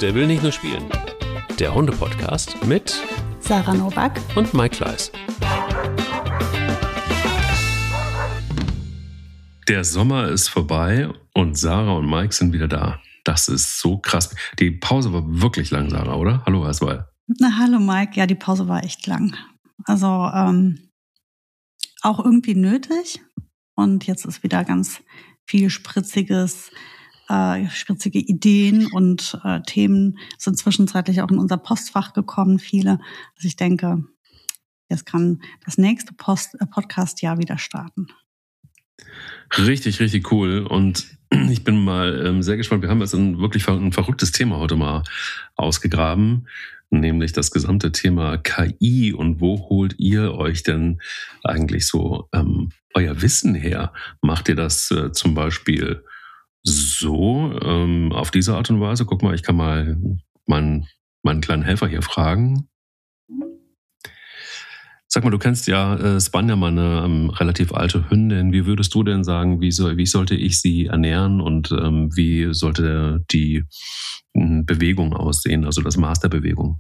Der will nicht nur spielen. Der Hunde-Podcast mit Sarah Novak und Mike Kleiss. Der Sommer ist vorbei und Sarah und Mike sind wieder da. Das ist so krass. Die Pause war wirklich lang, Sarah, oder? Hallo erstmal. Na, hallo Mike. Ja, die Pause war echt lang. Also auch irgendwie nötig. Und jetzt ist wieder ganz viel spritzige Ideen und Themen sind zwischenzeitlich auch in unser Postfach gekommen, viele. Also ich denke, jetzt kann das nächste Podcast-Jahr wieder starten. Richtig, richtig cool. Und ich bin mal sehr gespannt. Wir haben jetzt wirklich ein verrücktes Thema heute mal ausgegraben, nämlich das gesamte Thema KI. Und wo holt ihr euch denn eigentlich so euer Wissen her? Macht ihr das zum Beispiel so, auf diese Art und Weise? Guck mal, ich kann mal meinen kleinen Helfer hier fragen. Sag mal, du kennst ja Spanja, meine relativ alte Hündin. Wie würdest du denn sagen, wie sollte ich sie ernähren und wie sollte die Bewegung aussehen, also das Maß der Bewegung?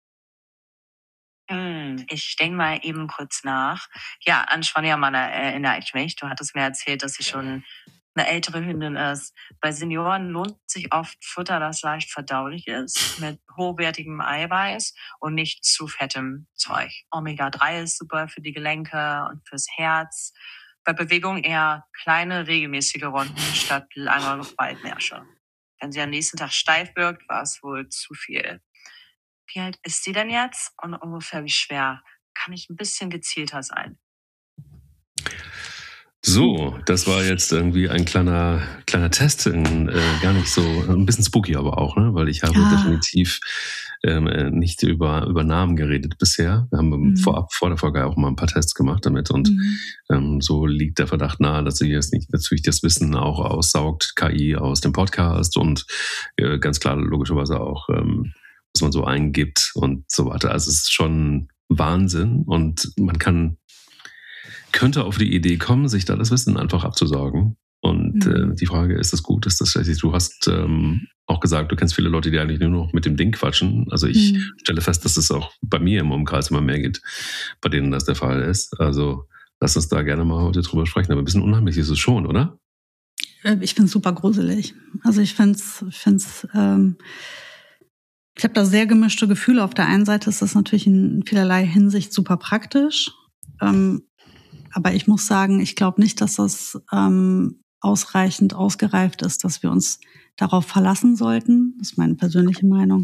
Ich denke mal eben kurz nach. Ja, an Schwanjamann erinnere ich mich. Du hattest mir erzählt, dass sie schon eine ältere Hündin ist. Bei Senioren lohnt sich oft Futter, das leicht verdaulich ist, mit hochwertigem Eiweiß und nicht zu fettem Zeug. Omega-3 ist super für die Gelenke und fürs Herz. Bei Bewegung eher kleine, regelmäßige Runden statt lange Waldmärsche. Wenn sie am nächsten Tag steif wirkt, war es wohl zu viel. Wie alt ist sie denn jetzt und ungefähr wie schwer? Kann ich ein bisschen gezielter sein? So, das war jetzt irgendwie ein kleiner Test, gar nicht so, ein bisschen spooky aber auch, ne? Weil ich habe definitiv nicht über Namen geredet bisher. Wir haben vor der Folge auch mal ein paar Tests gemacht damit und so liegt der Verdacht nahe, dass sie jetzt nicht natürlich das Wissen auch aussaugt, KI aus dem Podcast und ganz klar logischerweise auch, was man so eingibt und so weiter. Also es ist schon Wahnsinn und man könnte auf die Idee kommen, sich da das Wissen einfach abzusaugen. Und die Frage, ist das gut, ist das schlecht? Du hast auch gesagt, du kennst viele Leute, die eigentlich nur noch mit dem Ding quatschen. Also ich stelle fest, dass es auch bei mir im Umkreis immer mehr gibt, bei denen das der Fall ist. Also lass uns da gerne mal heute drüber sprechen. Aber ein bisschen unheimlich ist es schon, oder? Ich finde es super gruselig. Also ich habe da sehr gemischte Gefühle. Auf der einen Seite ist das natürlich in vielerlei Hinsicht super praktisch. Aber ich muss sagen, ich glaube nicht, dass das ausreichend ausgereift ist, dass wir uns darauf verlassen sollten. Das ist meine persönliche Meinung.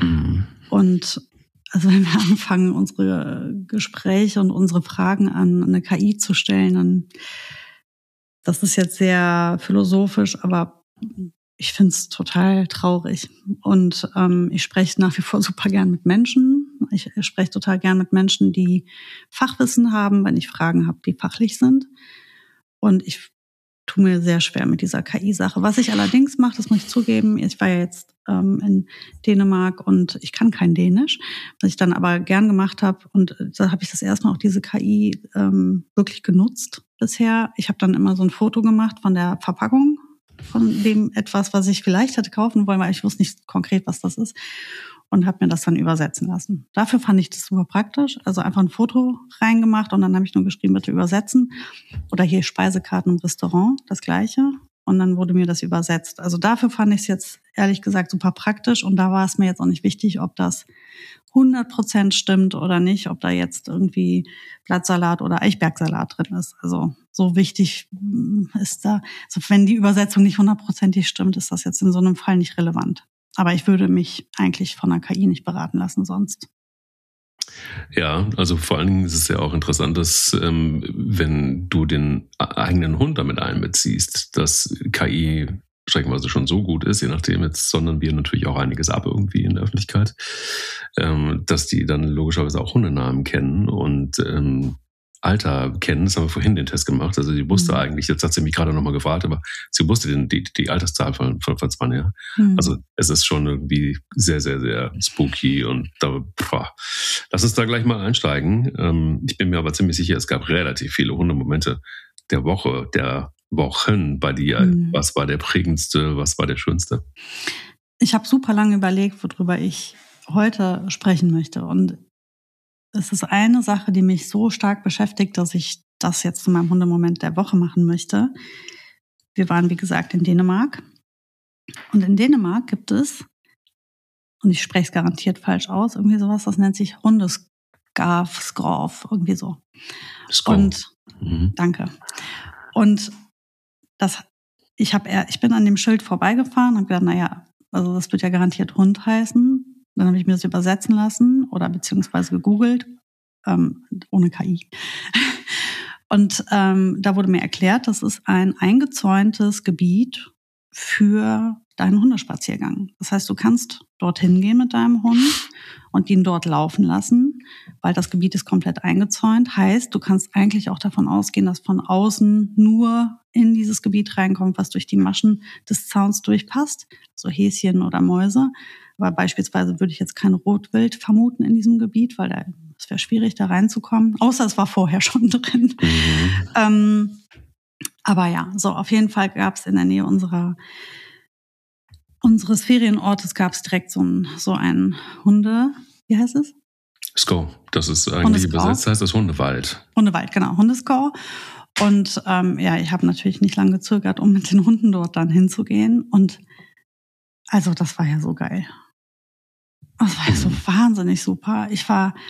Und also wenn wir anfangen, unsere Gespräche und unsere Fragen an eine KI zu stellen, dann, das ist jetzt sehr philosophisch, aber ich finde es total traurig. Und ich spreche nach wie vor super gern mit Menschen. Ich spreche total gern mit Menschen, die Fachwissen haben, wenn ich Fragen habe, die fachlich sind. Und ich tue mir sehr schwer mit dieser KI-Sache. Was ich allerdings mache, das muss ich zugeben, ich war ja jetzt in Dänemark und ich kann kein Dänisch, was ich dann aber gern gemacht habe. Und da habe ich das erste Mal auch diese KI wirklich genutzt bisher. Ich habe dann immer so ein Foto gemacht von der Verpackung, von dem etwas, was ich vielleicht hätte kaufen wollen, weil ich wusste nicht konkret, was das ist. Und habe mir das dann übersetzen lassen. Dafür fand ich das super praktisch. Also einfach ein Foto reingemacht und dann habe ich nur geschrieben, bitte übersetzen. Oder hier Speisekarten im Restaurant, das Gleiche. Und dann wurde mir das übersetzt. Also dafür fand ich es jetzt ehrlich gesagt super praktisch. Und da war es mir jetzt auch nicht wichtig, ob das 100% stimmt oder nicht, ob da jetzt irgendwie Blattsalat oder Eichbergsalat drin ist. Also so wichtig ist da, also wenn die Übersetzung nicht 100%ig stimmt, ist das jetzt in so einem Fall nicht relevant. Aber ich würde mich eigentlich von der KI nicht beraten lassen sonst. Ja, also vor allen Dingen ist es ja auch interessant, dass wenn du den eigenen Hund damit einbeziehst, dass KI streckenweise schon so gut ist, je nachdem, jetzt sondern wir natürlich auch einiges ab irgendwie in der Öffentlichkeit, dass die dann logischerweise auch Hundenamen kennen und Alter kennen. Das haben wir vorhin den Test gemacht. Also sie wusste eigentlich, jetzt hat sie mich gerade nochmal gefragt, aber sie wusste die Alterszahl von Spanja. Also es ist schon irgendwie sehr, sehr, sehr spooky und lass uns da gleich mal einsteigen. Ich bin mir aber ziemlich sicher, es gab relativ viele Hundemomente der Wochen bei dir. Was war der prägendste, was war der schönste? Ich habe super lange überlegt, worüber ich heute sprechen möchte. Und es ist eine Sache, die mich so stark beschäftigt, dass ich das jetzt zu meinem Hundemoment der Woche machen möchte. Wir waren, wie gesagt, in Dänemark. Und in Dänemark gibt es, und ich spreche es garantiert falsch aus, irgendwie sowas, das nennt sich Hundescarf, irgendwie so. Und danke. Und ich bin an dem Schild vorbeigefahren und habe gedacht, naja, also das wird ja garantiert Hund heißen. Dann habe ich mir das übersetzen lassen oder beziehungsweise gegoogelt, ohne KI. Und da wurde mir erklärt, das ist ein eingezäuntes Gebiet für deinen Hundespaziergang. Das heißt, du kannst dorthin gehen mit deinem Hund und ihn dort laufen lassen, weil das Gebiet ist komplett eingezäunt. Heißt, du kannst eigentlich auch davon ausgehen, dass von außen nur in dieses Gebiet reinkommt, was durch die Maschen des Zauns durchpasst, so Häschen oder Mäuse. Aber beispielsweise würde ich jetzt kein Rotwild vermuten in diesem Gebiet, weil es wäre schwierig, da reinzukommen. Außer es war vorher schon drin. Aber ja, so auf jeden Fall gab es in der Nähe unseres Ferienortes gab es direkt so ein Hunde, wie heißt es? Sko, das ist eigentlich übersetzt, heißt das Hundewald. Hundewald, genau, Hundesco. Und ich habe natürlich nicht lange gezögert, um mit den Hunden dort dann hinzugehen. Und also das war ja so geil. Das war ja so wahnsinnig super. Ich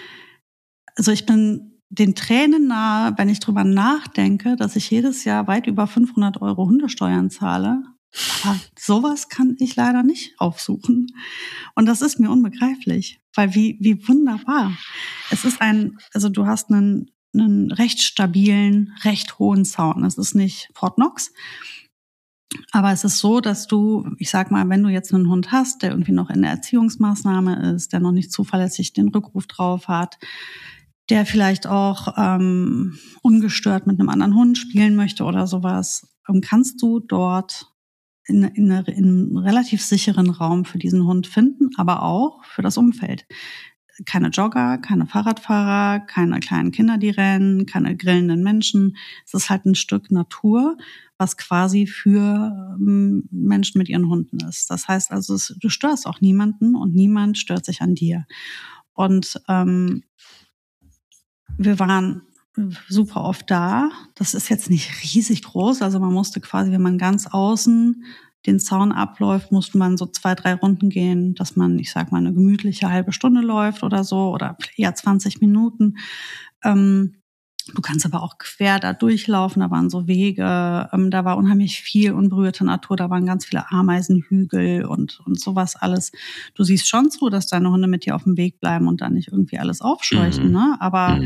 bin den Tränen nahe, wenn ich drüber nachdenke, dass ich jedes Jahr weit über 500 € Hundesteuern zahle. Aber sowas kann ich leider nicht aufsuchen. Und das ist mir unbegreiflich, weil wie wunderbar. Du hast einen recht stabilen, recht hohen Zaun. Es ist nicht Fort Knox, aber es ist so, dass du, ich sag mal, wenn du jetzt einen Hund hast, der irgendwie noch in der Erziehungsmaßnahme ist, der noch nicht zuverlässig den Rückruf drauf hat, der vielleicht auch ungestört mit einem anderen Hund spielen möchte oder sowas, kannst du dort in einem relativ sicheren Raum für diesen Hund finden, aber auch für das Umfeld. Keine Jogger, keine Fahrradfahrer, keine kleinen Kinder, die rennen, keine grillenden Menschen. Es ist halt ein Stück Natur, was quasi für Menschen mit ihren Hunden ist. Das heißt also, du störst auch niemanden und niemand stört sich an dir. Und wir waren super oft da. Das ist jetzt nicht riesig groß. Also man musste quasi, wenn man ganz außen den Zaun abläuft, musste man so 2-3 Runden gehen, dass man, ich sag mal, eine gemütliche halbe Stunde läuft oder so oder eher 20 Minuten. Du kannst aber auch quer da durchlaufen. Da waren so Wege. Da war unheimlich viel unberührte Natur. Da waren ganz viele Ameisenhügel und sowas alles. Du siehst schon zu, dass deine Hunde mit dir auf dem Weg bleiben und dann nicht irgendwie alles aufscheuchen, ne? Aber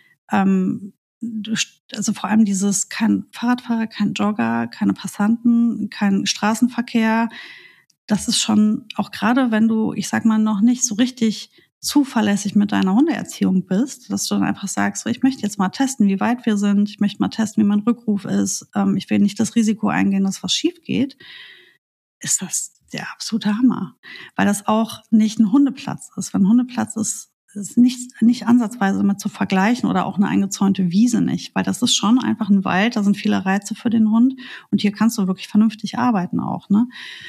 also vor allem kein Fahrradfahrer, kein Jogger, keine Passanten, kein Straßenverkehr. Das ist schon, auch gerade wenn du, ich sag mal, noch nicht so richtig zuverlässig mit deiner Hundeerziehung bist, dass du dann einfach sagst, so, ich möchte jetzt mal testen, wie weit wir sind, ich möchte mal testen, wie mein Rückruf ist, ich will nicht das Risiko eingehen, dass was schief geht, ist das der absolute Hammer. Weil das auch nicht ein Hundeplatz ist. Wenn ein Hundeplatz ist nicht ansatzweise damit zu vergleichen oder auch eine eingezäunte Wiese nicht, weil das ist schon einfach ein Wald, da sind viele Reize für den Hund und hier kannst du wirklich vernünftig arbeiten auch, ne?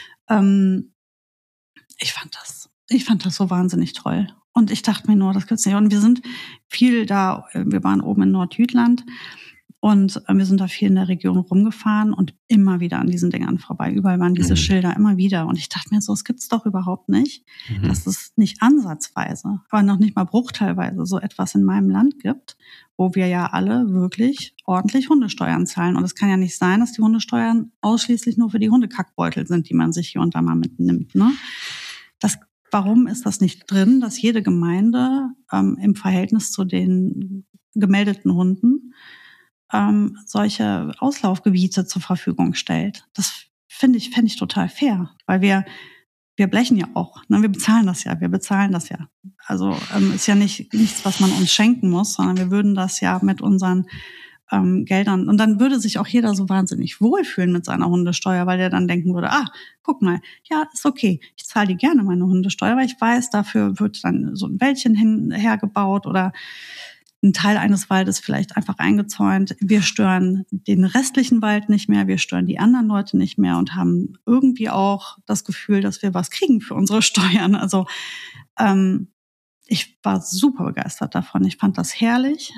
Ich fand das so wahnsinnig toll. Und ich dachte mir nur, das gibt's nicht. Und wir sind viel da, wir waren oben in Nordjütland und wir sind da viel in der Region rumgefahren und immer wieder an diesen Dingern vorbei. Überall waren diese Schilder, immer wieder. Und ich dachte mir so, es gibt's doch überhaupt nicht, dass es nicht ansatzweise, aber noch nicht mal bruchteilweise so etwas in meinem Land gibt, wo wir ja alle wirklich ordentlich Hundesteuern zahlen. Und es kann ja nicht sein, dass die Hundesteuern ausschließlich nur für die Hundekackbeutel sind, die man sich hier und da mal mitnimmt, ne? Warum ist das nicht drin, dass jede Gemeinde im Verhältnis zu den gemeldeten Hunden solche Auslaufgebiete zur Verfügung stellt? Das fände ich total fair, weil wir blechen ja auch, ne? Wir bezahlen das ja. Also ist ja nichts, was man uns schenken muss, sondern wir würden das ja mit unseren Geldern, und dann würde sich auch jeder so wahnsinnig wohlfühlen mit seiner Hundesteuer, weil der dann denken würde, guck mal, ja, ist okay, ich zahle die gerne meine Hundesteuer, weil ich weiß, dafür wird dann so ein Wäldchen hergebaut oder ein Teil eines Waldes vielleicht einfach eingezäunt. Wir stören den restlichen Wald nicht mehr, wir stören die anderen Leute nicht mehr und haben irgendwie auch das Gefühl, dass wir was kriegen für unsere Steuern. Also ich war super begeistert davon. Ich fand das herrlich.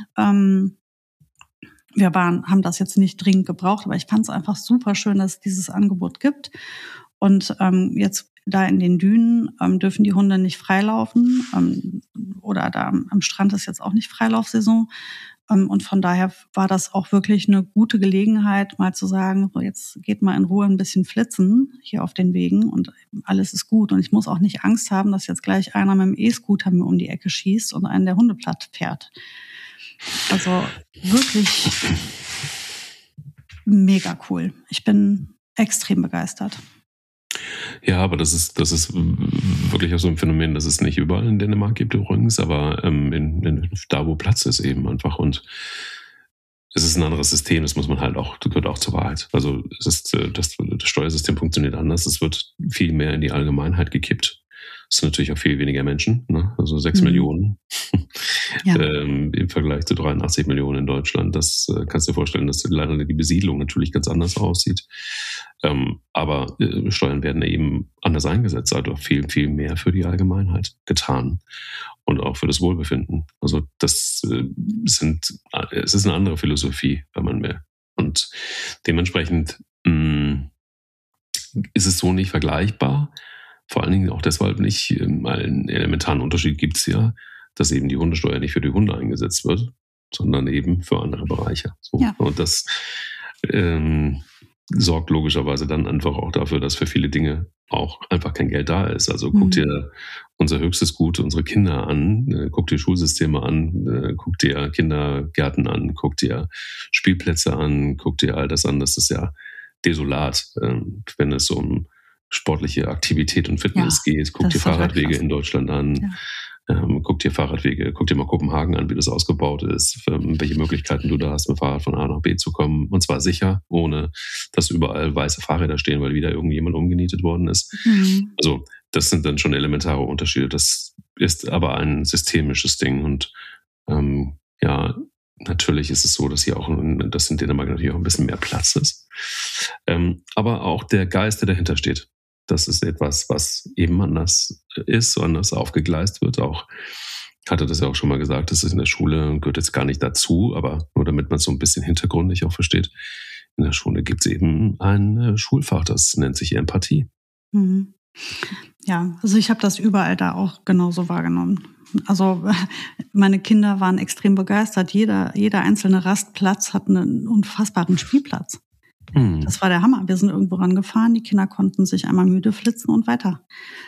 Wir haben das jetzt nicht dringend gebraucht, aber ich fand es einfach super schön, dass es dieses Angebot gibt. Und jetzt da in den Dünen dürfen die Hunde nicht freilaufen oder da am Strand ist jetzt auch nicht Freilaufsaison. Und von daher war das auch wirklich eine gute Gelegenheit, mal zu sagen, so jetzt geht mal in Ruhe ein bisschen flitzen hier auf den Wegen und alles ist gut. Und ich muss auch nicht Angst haben, dass jetzt gleich einer mit dem E-Scooter mir um die Ecke schießt und einen der Hunde platt fährt. Also wirklich mega cool. Ich bin extrem begeistert. Ja, aber das ist wirklich auch so ein Phänomen, das es nicht überall in Dänemark gibt übrigens, aber da, wo Platz ist eben einfach. Und es ist ein anderes System, das muss man halt auch, das gehört auch zur Wahrheit. Also es ist, das Steuersystem funktioniert anders, es wird viel mehr in die Allgemeinheit gekippt. Es sind natürlich auch viel weniger Menschen, ne? Also 6 Millionen Ja. im Vergleich zu 83 Millionen in Deutschland. Das kannst du dir vorstellen, dass leider die Besiedlung natürlich ganz anders aussieht. Aber Steuern werden eben anders eingesetzt, also viel, viel mehr für die Allgemeinheit getan und auch für das Wohlbefinden. Also es ist eine andere Philosophie, wenn man will. Und dementsprechend ist es so nicht vergleichbar. Vor allen Dingen auch deshalb nicht, weil einen elementaren Unterschied gibt es ja, dass eben die Hundesteuer nicht für die Hunde eingesetzt wird, sondern eben für andere Bereiche. So. Ja. Und das sorgt logischerweise dann einfach auch dafür, dass für viele Dinge auch einfach kein Geld da ist. Also guck dir unser höchstes Gut, unsere Kinder an, guck dir Schulsysteme an, guck dir Kindergärten an, guck dir Spielplätze an, guck dir all das an. Das ist ja desolat, wenn es um sportliche Aktivität und Fitness geht. Guck dir Fahrradwege in Deutschland an. Ja. Guck dir mal Kopenhagen an, wie das ausgebaut ist, welche Möglichkeiten du da hast, mit Fahrrad von A nach B zu kommen. Und zwar sicher, ohne dass überall weiße Fahrräder stehen, weil wieder irgendjemand umgenietet worden ist. Also das sind dann schon elementare Unterschiede. Das ist aber ein systemisches Ding. Und natürlich ist es so, dass hier auch, dass in Dänemark natürlich auch ein bisschen mehr Platz ist. Aber auch der Geist, der dahinter steht. Das ist etwas, was eben anders ist, anders aufgegleist wird. Auch hatte das ja auch schon mal gesagt, das ist in der Schule, gehört jetzt gar nicht dazu, aber nur damit man es so ein bisschen hintergründig auch versteht. In der Schule gibt es eben ein Schulfach, das nennt sich Empathie. Ja, also ich habe das überall da auch genauso wahrgenommen. Also meine Kinder waren extrem begeistert. Jeder einzelne Rastplatz hat einen unfassbaren Spielplatz. Das war der Hammer. Wir sind irgendwo rangefahren, die Kinder konnten sich einmal müde flitzen und weiter.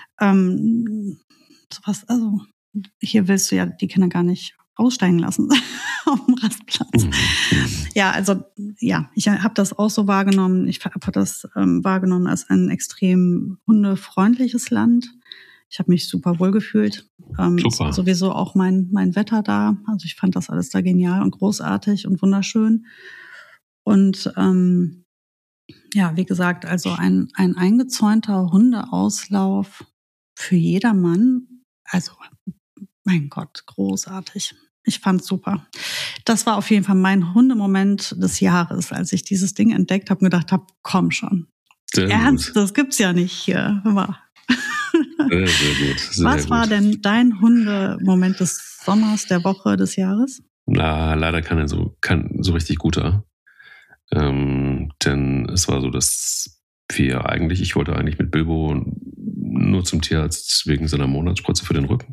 Also hier willst du ja die Kinder gar nicht aussteigen lassen auf dem Rastplatz. Ja, also ja, ich habe das auch so wahrgenommen. Ich habe das wahrgenommen als ein extrem hundefreundliches Land. Ich habe mich super wohl gefühlt. Super. Sowieso auch mein Wetter da. Also ich fand das alles da genial und großartig und wunderschön. Und wie gesagt, also ein eingezäunter Hundeauslauf für jedermann. Also, mein Gott, großartig. Ich fand's super. Das war auf jeden Fall mein Hundemoment des Jahres, als ich dieses Ding entdeckt habe und gedacht habe, komm schon. Ernst, das gibt's ja nicht hier. Sehr gut. Was war denn dein Hundemoment des Sommers, der Woche, des Jahres? Na, leider kein so richtig guter. Denn es war so, dass ich wollte eigentlich mit Bilbo nur zum Tierarzt wegen seiner Monatsspritze für den Rücken.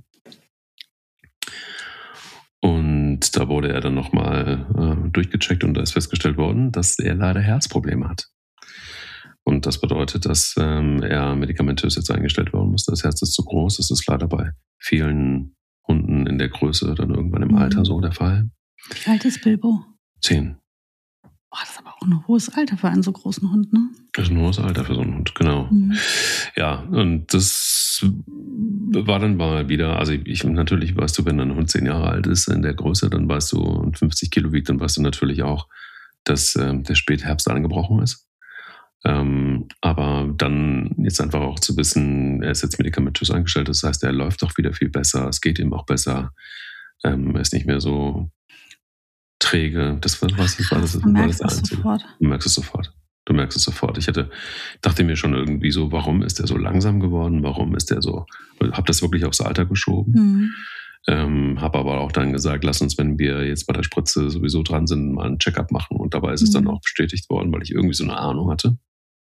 Und da wurde er dann nochmal durchgecheckt und da ist festgestellt worden, dass er leider Herzprobleme hat. Und das bedeutet, dass er medikamentös jetzt eingestellt werden muss. Das Herz ist zu groß. Das ist leider bei vielen Hunden in der Größe dann irgendwann im Alter so der Fall. Wie alt ist Bilbo? 10. Das ist aber auch ein hohes Alter für einen so großen Hund, ne? Das ist ein hohes Alter für so einen Hund, genau. Ja, und das war dann mal wieder, also natürlich weißt du, wenn ein Hund 10 Jahre alt ist in der Größe, dann weißt du, und 50 Kilo wiegt, dann weißt du natürlich auch, dass der Spätherbst angebrochen ist. Aber dann jetzt einfach auch zu wissen, er ist jetzt medikamentös eingestellt, das heißt, er läuft auch wieder viel besser, es geht ihm auch besser, er ist nicht mehr so träge. Das war das Einzige. Du merkst es sofort. Ich dachte mir schon irgendwie so, warum ist der so langsam geworden? Warum ist der so? Hab das wirklich aufs Alter geschoben. Habe aber auch dann gesagt, lass uns, wenn wir jetzt bei der Spritze sowieso dran sind, mal einen Check-up machen. Und dabei ist es dann auch bestätigt worden, weil ich irgendwie so eine Ahnung hatte.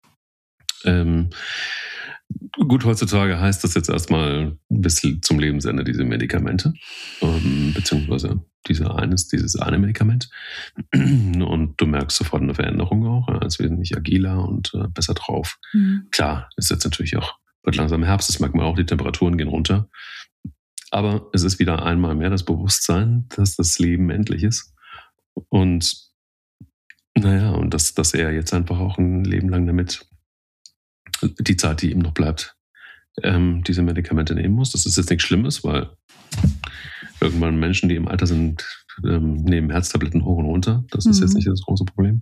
Gut, heutzutage heißt das jetzt erstmal bis zum Lebensende diese Medikamente, beziehungsweise dieses eine Medikament. Und du merkst sofort eine Veränderung auch, als wesentlich agiler und besser drauf. Klar, ist jetzt natürlich auch, wird langsam Herbst, das merkt man auch, die Temperaturen gehen runter. Aber es ist wieder einmal mehr das Bewusstsein, dass das Leben endlich ist. Und und dass er jetzt einfach auch ein Leben lang damit die Zeit, die ihm noch bleibt, diese Medikamente nehmen muss. Das ist jetzt nichts Schlimmes, weil irgendwann Menschen, die im Alter sind, nehmen Herztabletten hoch und runter. Das ist jetzt nicht das große Problem.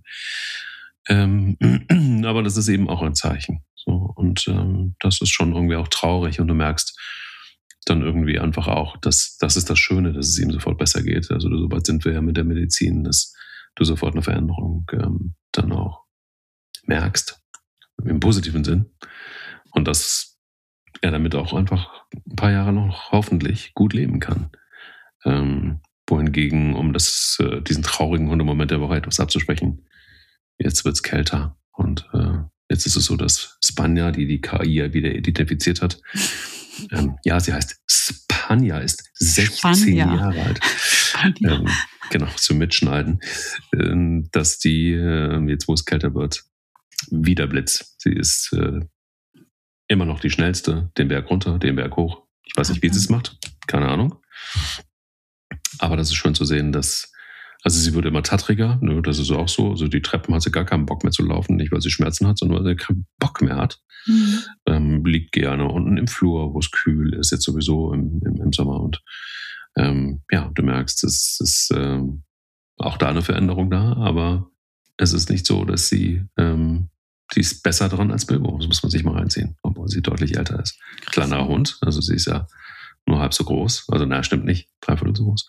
Aber das ist eben auch ein Zeichen. So, und das ist schon irgendwie auch traurig. Und du merkst dann irgendwie einfach auch, das ist das Schöne, dass es ihm sofort besser geht. Also so weit sind wir ja mit der Medizin, dass du sofort eine Veränderung dann auch merkst. Im positiven Sinn. Und dass er damit auch einfach ein paar Jahre noch hoffentlich gut leben kann. Wohingegen, um diesen traurigen Hundemoment der Woche etwas abzusprechen, jetzt wird es kälter. Und jetzt ist es so, dass Spanja, die KI ja wieder identifiziert hat, sie heißt Spanja, ist 16 Jahre alt. Genau, zum Mitschneiden. Dass die, jetzt wo es kälter wird, wieder Blitz. Sie ist immer noch die schnellste, den Berg runter, den Berg hoch. Ich weiß nicht, wie sie es macht. Keine Ahnung. Aber das ist schön zu sehen, also sie wird immer tattriger, ne, das ist auch so. Also die Treppen hat sie gar keinen Bock mehr zu laufen, nicht weil sie Schmerzen hat, sondern weil sie keinen Bock mehr hat. Liegt gerne unten im Flur, wo es kühl ist, jetzt sowieso im Sommer. Und du merkst, es ist auch da eine Veränderung da, aber es ist nicht so, dass sie ist besser dran als Bilbo. Das muss man sich mal reinziehen, obwohl sie deutlich älter ist. Kleinerer Hund, also sie ist ja nur halb so groß. Also stimmt nicht, 3/4 so groß.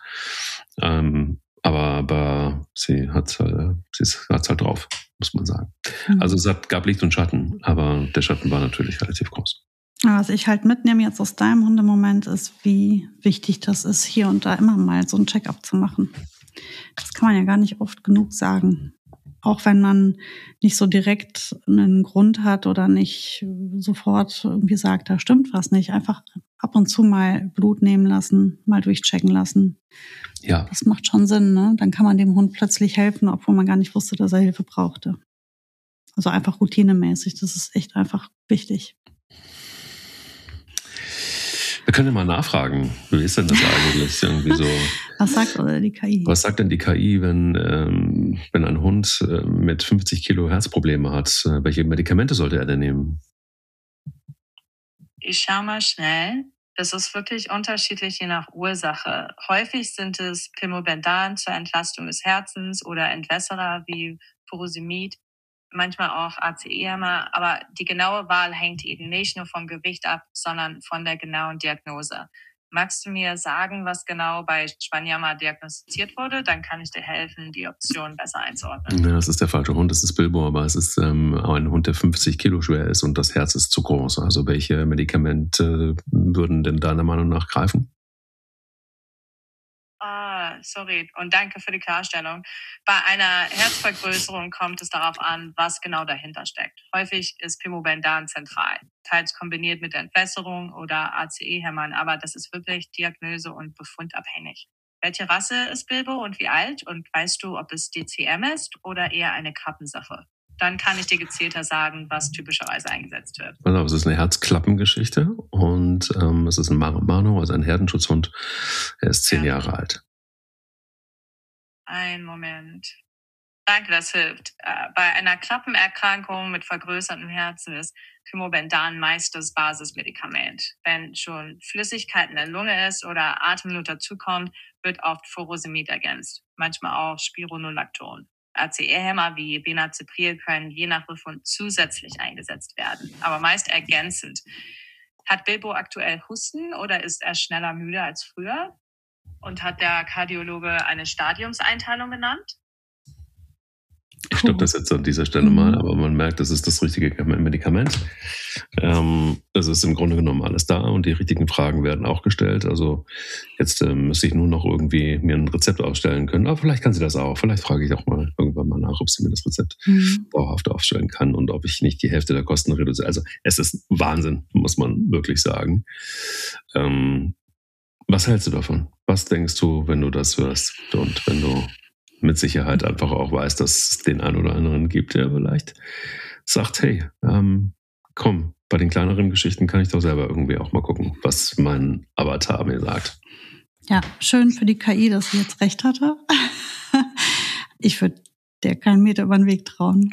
Aber sie hat's halt drauf, muss man sagen. Also es gab Licht und Schatten, aber der Schatten war natürlich relativ groß. Was ich halt mitnehme jetzt aus deinem Hundemoment ist, wie wichtig das ist, hier und da immer mal so ein Check-up zu machen. Das kann man ja gar nicht oft genug sagen. Auch wenn man nicht so direkt einen Grund hat oder nicht sofort irgendwie sagt, da stimmt was nicht. Einfach ab und zu mal Blut nehmen lassen, mal durchchecken lassen. Ja. Das macht schon Sinn, ne? Dann kann man dem Hund plötzlich helfen, obwohl man gar nicht wusste, dass er Hilfe brauchte. Also einfach routinemäßig. Das ist echt einfach wichtig. Wir können ja mal nachfragen, wie ist denn das eigentlich? Irgendwie so. Was sagt die KI? Was sagt denn die KI, wenn ein Hund mit 50 Kilo Herzprobleme hat? Welche Medikamente sollte er denn nehmen? Ich schau mal schnell. Das ist wirklich unterschiedlich je nach Ursache. Häufig sind es Pimobendan zur Entlastung des Herzens oder Entwässerer wie Furosemid. Manchmal auch ACE-Hämmer, aber die genaue Wahl hängt eben nicht nur vom Gewicht ab, sondern von der genauen Diagnose. Magst du mir sagen, was genau bei Spaniama diagnostiziert wurde? Dann kann ich dir helfen, die Option besser einzuordnen. Ja, das ist der falsche Hund, das ist Bilbo, aber es ist ein Hund, der 50 Kilo schwer ist und das Herz ist zu groß. Also welche Medikamente würden denn deiner Meinung nach greifen? Sorry und danke für die Klarstellung. Bei einer Herzvergrößerung kommt es darauf an, was genau dahinter steckt. Häufig ist Pimobendan zentral, teils kombiniert mit Entwässerung oder ACE-Hämmern, aber das ist wirklich Diagnose- und Befundabhängig. Welche Rasse ist Bilbo und wie alt? Und weißt du, ob es DCM ist oder eher eine Krabbensache? Dann kann ich dir gezielter sagen, was typischerweise eingesetzt wird. Also es ist eine Herzklappengeschichte und es ist ein Marano, also ein Herdenschutzhund. Er ist 10 Jahre alt. Ein Moment. Danke, das hilft. Bei einer Klappenerkrankung mit vergrößertem Herzen ist Pimobendan meist das Basismedikament. Wenn schon Flüssigkeit in der Lunge ist oder Atemnot dazukommt, wird oft Furosemid ergänzt. Manchmal auch Spironolacton. ACE-Hämmer wie Benazepril können je nach Befund zusätzlich eingesetzt werden, aber meist ergänzend. Hat Bilbo aktuell Husten oder ist er schneller müde als früher? Und hat der Kardiologe eine Stadiumseinteilung genannt? Ich stoppe das jetzt an dieser Stelle mal, aber man merkt, das ist das richtige Medikament. Es ist im Grunde genommen alles da und die richtigen Fragen werden auch gestellt. Also jetzt müsste ich nur noch irgendwie mir ein Rezept ausstellen können. Aber vielleicht kann sie das auch. Vielleicht frage ich auch mal irgendwann mal nach, ob sie mir das Rezept dauerhaft aufstellen kann und ob ich nicht die Hälfte der Kosten reduziere. Also es ist Wahnsinn, muss man wirklich sagen. Was hältst du davon? Was denkst du, wenn du das hörst und wenn du mit Sicherheit einfach auch weiß, dass es den einen oder anderen gibt, der vielleicht sagt, hey, komm, bei den kleineren Geschichten kann ich doch selber irgendwie auch mal gucken, was mein Avatar mir sagt. Ja, schön für die KI, dass sie jetzt recht hatte. Ich würde der keinen Meter über den Weg trauen.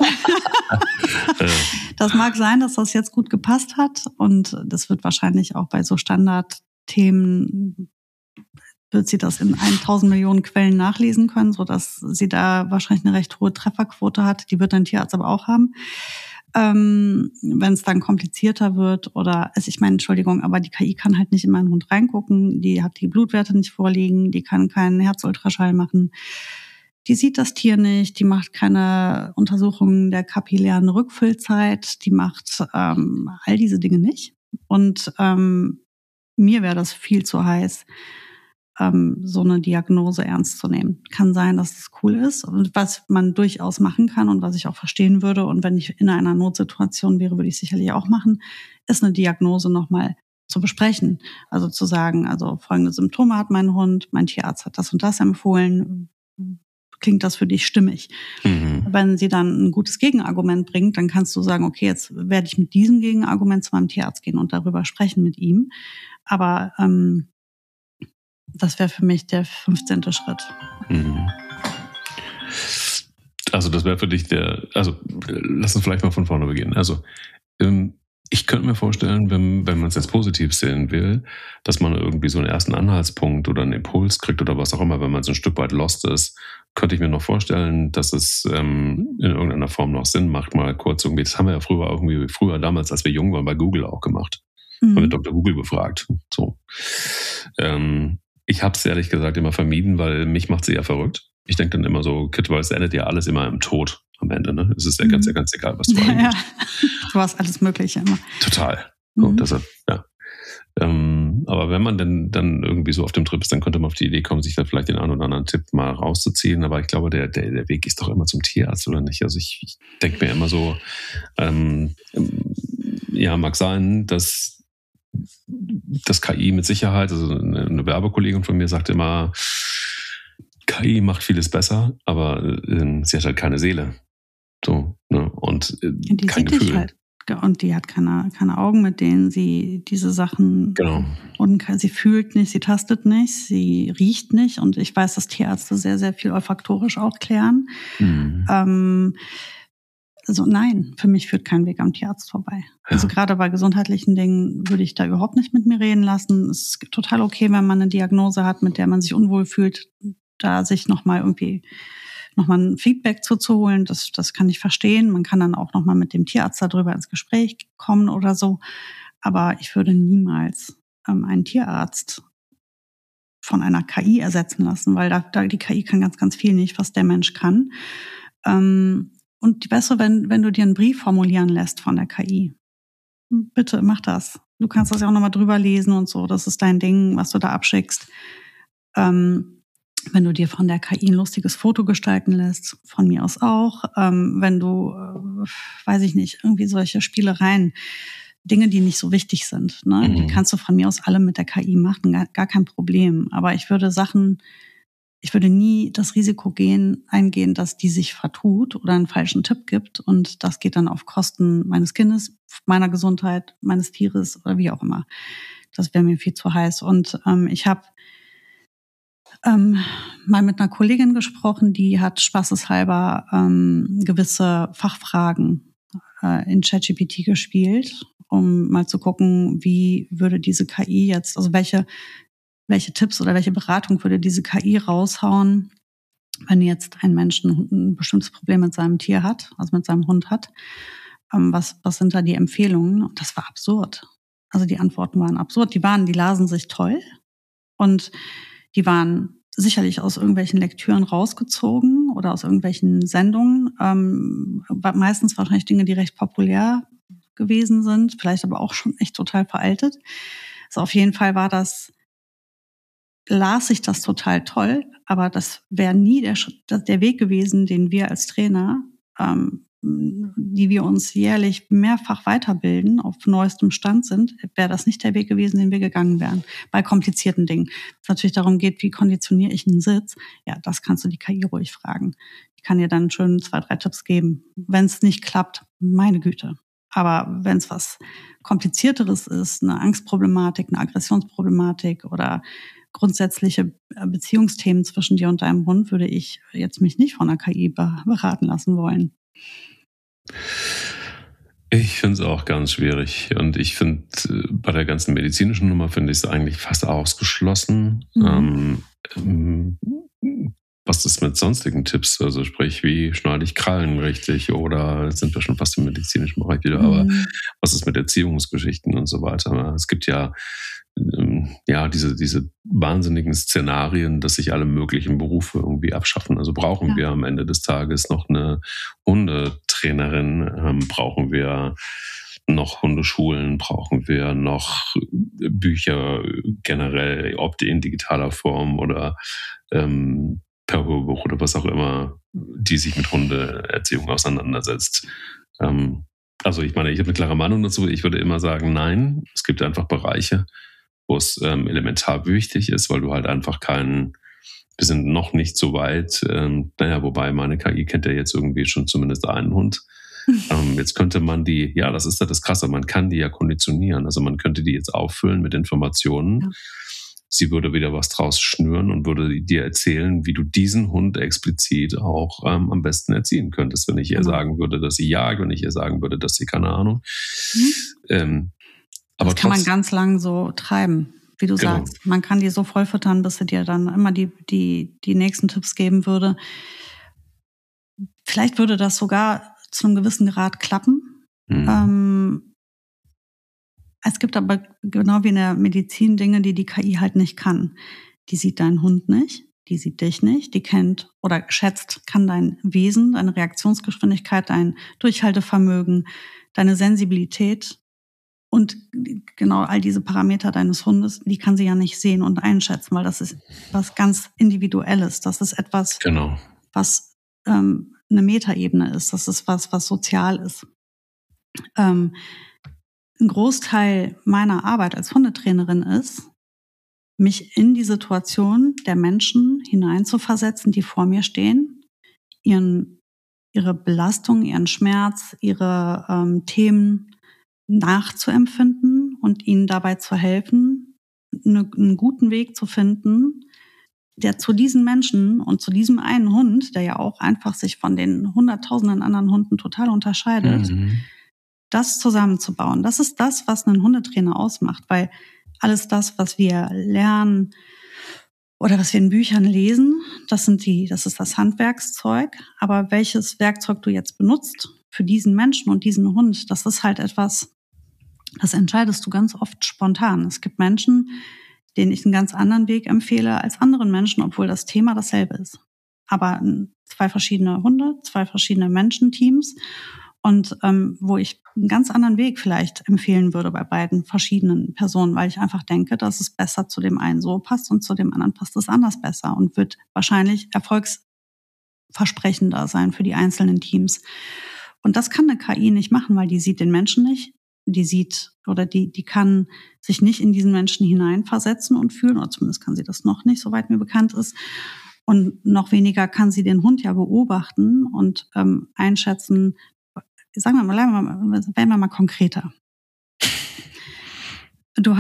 Das mag sein, dass das jetzt gut gepasst hat und das wird wahrscheinlich auch bei so Standardthemen wird sie das in 1000 Millionen Quellen nachlesen können, sodass sie da wahrscheinlich eine recht hohe Trefferquote hat. Die wird ein Tierarzt aber auch haben. Wenn es dann komplizierter wird oder, aber die KI kann halt nicht in meinen Hund reingucken, die hat die Blutwerte nicht vorliegen, die kann keinen Herzultraschall machen, die sieht das Tier nicht, die macht keine Untersuchungen der kapillären Rückfüllzeit, die macht all diese Dinge nicht. Und mir wäre das viel zu heiß, so eine Diagnose ernst zu nehmen. Kann sein, dass es cool ist und was man durchaus machen kann und was ich auch verstehen würde und wenn ich in einer Notsituation wäre, würde ich sicherlich auch machen, ist eine Diagnose nochmal zu besprechen. Also zu sagen, also folgende Symptome hat mein Hund, mein Tierarzt hat das und das empfohlen. Klingt das für dich stimmig? Wenn sie dann ein gutes Gegenargument bringt, dann kannst du sagen, okay, jetzt werde ich mit diesem Gegenargument zu meinem Tierarzt gehen und darüber sprechen mit ihm. Aber das wäre für mich der 15. Schritt. Also das wäre für dich lass uns vielleicht mal von vorne beginnen. Also ich könnte mir vorstellen, wenn man es jetzt positiv sehen will, dass man irgendwie so einen ersten Anhaltspunkt oder einen Impuls kriegt oder was auch immer, wenn man so ein Stück weit lost ist, könnte ich mir noch vorstellen, dass es in irgendeiner Form noch Sinn macht, mal kurz irgendwie, das haben wir ja früher damals, als wir jung waren, bei Google auch gemacht. Haben wir Dr. Google befragt. So. Ich habe es ehrlich gesagt immer vermieden, weil mich macht sie ja verrückt. Ich denke dann immer so, weil es endet ja alles immer im Tod am Ende. Ne? Es ist ja ganz egal, was du eigentlich. Du hast alles Mögliche immer. Total. So, deshalb, ja. Aber wenn man denn dann irgendwie so auf dem Trip ist, dann könnte man auf die Idee kommen, sich dann vielleicht den einen oder anderen Tipp mal rauszuziehen. Aber ich glaube, der Weg ist doch immer zum Tierarzt, oder nicht? Also ich denke mir immer so, ja, mag sein, dass das KI mit Sicherheit, also eine Werbekollegin von mir sagt immer, KI macht vieles besser, aber sie hat halt keine Seele. So, ne? Und kein Gefühl. Halt. Und die hat keine Augen, mit denen sie diese Sachen... Genau. Und sie fühlt nicht, sie tastet nicht, sie riecht nicht. Und ich weiß, dass Tierärzte sehr, sehr viel olfaktorisch auch klären. Also nein, für mich führt kein Weg am Tierarzt vorbei. Ja. Also gerade bei gesundheitlichen Dingen würde ich da überhaupt nicht mit mir reden lassen. Es ist total okay, wenn man eine Diagnose hat, mit der man sich unwohl fühlt, da sich nochmal ein Feedback zu holen. Das kann ich verstehen. Man kann dann auch nochmal mit dem Tierarzt darüber ins Gespräch kommen oder so. Aber ich würde niemals einen Tierarzt von einer KI ersetzen lassen, weil da die KI kann ganz, ganz viel nicht, was der Mensch kann. Und besser, wenn du dir einen Brief formulieren lässt von der KI. Bitte, mach das. Du kannst das ja auch nochmal drüber lesen und so. Das ist dein Ding, was du da abschickst. Wenn du dir von der KI ein lustiges Foto gestalten lässt, von mir aus auch. Wenn du, weiß ich nicht, irgendwie solche Spielereien, Dinge, die nicht so wichtig sind, ne? Die kannst du von mir aus alle mit der KI machen, gar kein Problem. Aber ich würde nie das Risiko eingehen, dass die sich vertut oder einen falschen Tipp gibt und das geht dann auf Kosten meines Kindes, meiner Gesundheit, meines Tieres oder wie auch immer. Das wäre mir viel zu heiß. Und ich habe mal mit einer Kollegin gesprochen, die hat spaßeshalber gewisse Fachfragen in ChatGPT gespielt, um mal zu gucken, wie würde diese KI jetzt, also welche Tipps oder welche Beratung würde diese KI raushauen, wenn jetzt ein Mensch ein bestimmtes Problem mit seinem Tier hat, also mit seinem Hund hat. Was sind da die Empfehlungen? Und das war absurd. Also die Antworten waren absurd. Die lasen sich toll. Und Die waren sicherlich aus irgendwelchen Lektüren rausgezogen oder aus irgendwelchen Sendungen. Meistens wahrscheinlich Dinge, die recht populär gewesen sind, vielleicht aber auch schon echt total veraltet. Also auf jeden Fall las ich das total toll, aber das wäre nie der Weg gewesen, den wir als Trainer, die wir uns jährlich mehrfach weiterbilden, auf neuestem Stand sind, wäre das nicht der Weg gewesen, den wir gegangen wären. Bei komplizierten Dingen. Wenn es natürlich darum geht, wie konditioniere ich einen Sitz, ja, das kannst du die KI ruhig fragen. Ich kann dir dann schön 2, 3 Tipps geben. Wenn es nicht klappt, meine Güte. Aber wenn es was Komplizierteres ist, eine Angstproblematik, eine Aggressionsproblematik oder grundsätzliche Beziehungsthemen zwischen dir und deinem Hund, würde ich jetzt mich nicht von der KI beraten lassen wollen. Ich finde es auch ganz schwierig. Und ich finde, bei der ganzen medizinischen Nummer finde ich es eigentlich fast ausgeschlossen. Was ist mit sonstigen Tipps? Also sprich, wie schneide ich Krallen richtig? Oder sind wir schon fast im medizinischen Bereich wieder? Aber was ist mit Erziehungsgeschichten und so weiter? Es gibt ja diese wahnsinnigen Szenarien, dass sich alle möglichen Berufe irgendwie abschaffen. Also brauchen wir am Ende des Tages noch eine Hundetrainerin? Brauchen wir noch Hundeschulen? Brauchen wir noch Bücher generell, ob die in digitaler Form oder per Hörbuch oder was auch immer, die sich mit Hundeerziehung auseinandersetzt? Also ich meine, ich habe eine klare Meinung dazu. Ich würde immer sagen, nein, es gibt einfach Bereiche, wo es elementar wichtig ist, weil du halt einfach wir sind noch nicht so weit, wobei meine KI kennt ja jetzt irgendwie schon zumindest einen Hund. Jetzt könnte man das ist ja das Krasse, man kann die ja konditionieren, also man könnte die jetzt auffüllen mit Informationen. Ja. Sie würde wieder was draus schnüren und würde dir erzählen, wie du diesen Hund explizit auch am besten erziehen könntest, wenn ich ihr sagen würde, dass sie jagt, wenn ich ihr sagen würde, dass sie keine Ahnung. Aber das kann man ganz lang so treiben, wie du sagst. Man kann die so voll füttern, bis sie dir dann immer die nächsten Tipps geben würde. Vielleicht würde das sogar zu einem gewissen Grad klappen. Es gibt aber genau wie in der Medizin Dinge, die KI halt nicht kann. Die sieht deinen Hund nicht, die sieht dich nicht, die kennt oder kann dein Wesen, deine Reaktionsgeschwindigkeit, dein Durchhaltevermögen, deine Sensibilität und genau all diese Parameter deines Hundes, die kann sie ja nicht sehen und einschätzen, weil das ist was ganz Individuelles. Das ist etwas, was eine Metaebene ist. Das ist was sozial ist. Ein Großteil meiner Arbeit als Hundetrainerin ist, mich in die Situation der Menschen hineinzuversetzen, die vor mir stehen, ihre Belastung, ihren Schmerz, ihre Themen nachzuempfinden und ihnen dabei zu helfen, einen guten Weg zu finden, der zu diesen Menschen und zu diesem einen Hund, der ja auch einfach sich von den hunderttausenden anderen Hunden total unterscheidet, das zusammenzubauen. Das ist das, was einen Hundetrainer ausmacht, weil alles das, was wir lernen oder was wir in Büchern lesen, das ist das Handwerkszeug. Aber welches Werkzeug du jetzt benutzt für diesen Menschen und diesen Hund, das ist halt etwas, das entscheidest du ganz oft spontan. Es gibt Menschen, denen ich einen ganz anderen Weg empfehle als anderen Menschen, obwohl das Thema dasselbe ist. Aber 2 verschiedene Hunde, 2 verschiedene Menschenteams und wo ich einen ganz anderen Weg vielleicht empfehlen würde bei beiden verschiedenen Personen, weil ich einfach denke, dass es besser zu dem einen so passt und zu dem anderen passt es anders besser und wird wahrscheinlich erfolgsversprechender sein für die einzelnen Teams. Und das kann eine KI nicht machen, weil die sieht den Menschen nicht. Die kann sich nicht in diesen Menschen hineinversetzen und fühlen, oder zumindest kann sie das noch nicht, soweit mir bekannt ist. Und noch weniger kann sie den Hund ja beobachten und einschätzen. Werden wir mal konkreter. Du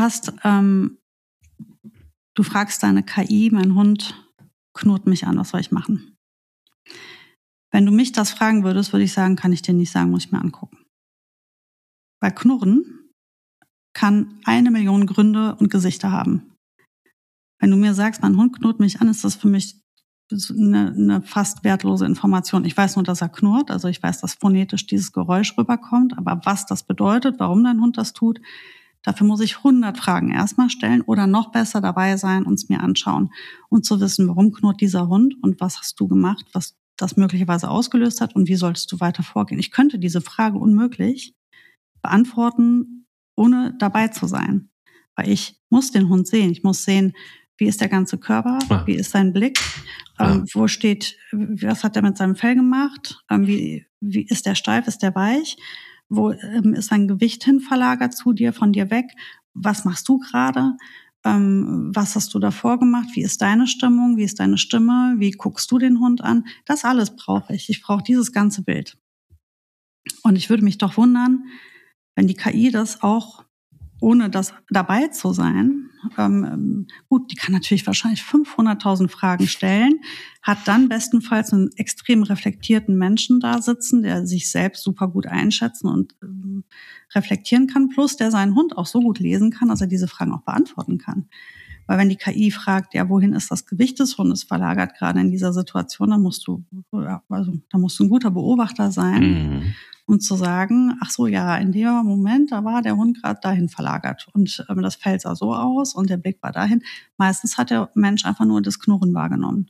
fragst deine KI, mein Hund knurrt mich an, was soll ich machen? Wenn du mich das fragen würdest, würde ich sagen, kann ich dir nicht sagen, muss ich mir angucken. Weil Knurren kann 1 Million Gründe und Gesichter haben. Wenn du mir sagst, mein Hund knurrt mich an, ist das für mich eine fast wertlose Information. Ich weiß nur, dass er knurrt, also ich weiß, dass phonetisch dieses Geräusch rüberkommt, aber was das bedeutet, warum dein Hund das tut, Dafür muss ich 100 Fragen erstmal stellen oder noch besser dabei sein und es mir anschauen und zu wissen, warum knurrt dieser Hund und was hast du gemacht, was das möglicherweise ausgelöst hat und wie solltest du weiter vorgehen. Ich könnte diese Frage unmöglich beantworten, ohne dabei zu sein. Weil ich muss den Hund sehen. Ich muss sehen, wie ist der ganze Körper, wie ist sein Blick, wo steht, was hat er mit seinem Fell gemacht, wie ist der steif, ist der weich, wo ist sein Gewicht hin verlagert zu dir, von dir weg, was machst du gerade, was hast du davor gemacht, wie ist deine Stimmung, wie ist deine Stimme, wie guckst du den Hund an, das alles brauche ich. Ich brauche dieses ganze Bild. Und ich würde mich doch wundern, wenn die KI das auch, ohne das dabei zu sein, gut, die kann natürlich wahrscheinlich 500.000 Fragen stellen, hat dann bestenfalls einen extrem reflektierten Menschen da sitzen, der sich selbst super gut einschätzen und reflektieren kann, plus der seinen Hund auch so gut lesen kann, dass er diese Fragen auch beantworten kann. Weil wenn die KI fragt, ja, wohin ist das Gewicht des Hundes verlagert gerade in dieser Situation, dann musst du ein guter Beobachter sein. Und zu sagen, ach so, ja, in dem Moment, da war der Hund gerade dahin verlagert und das Fell sah so aus und der Blick war dahin. Meistens hat der Mensch einfach nur das Knurren wahrgenommen.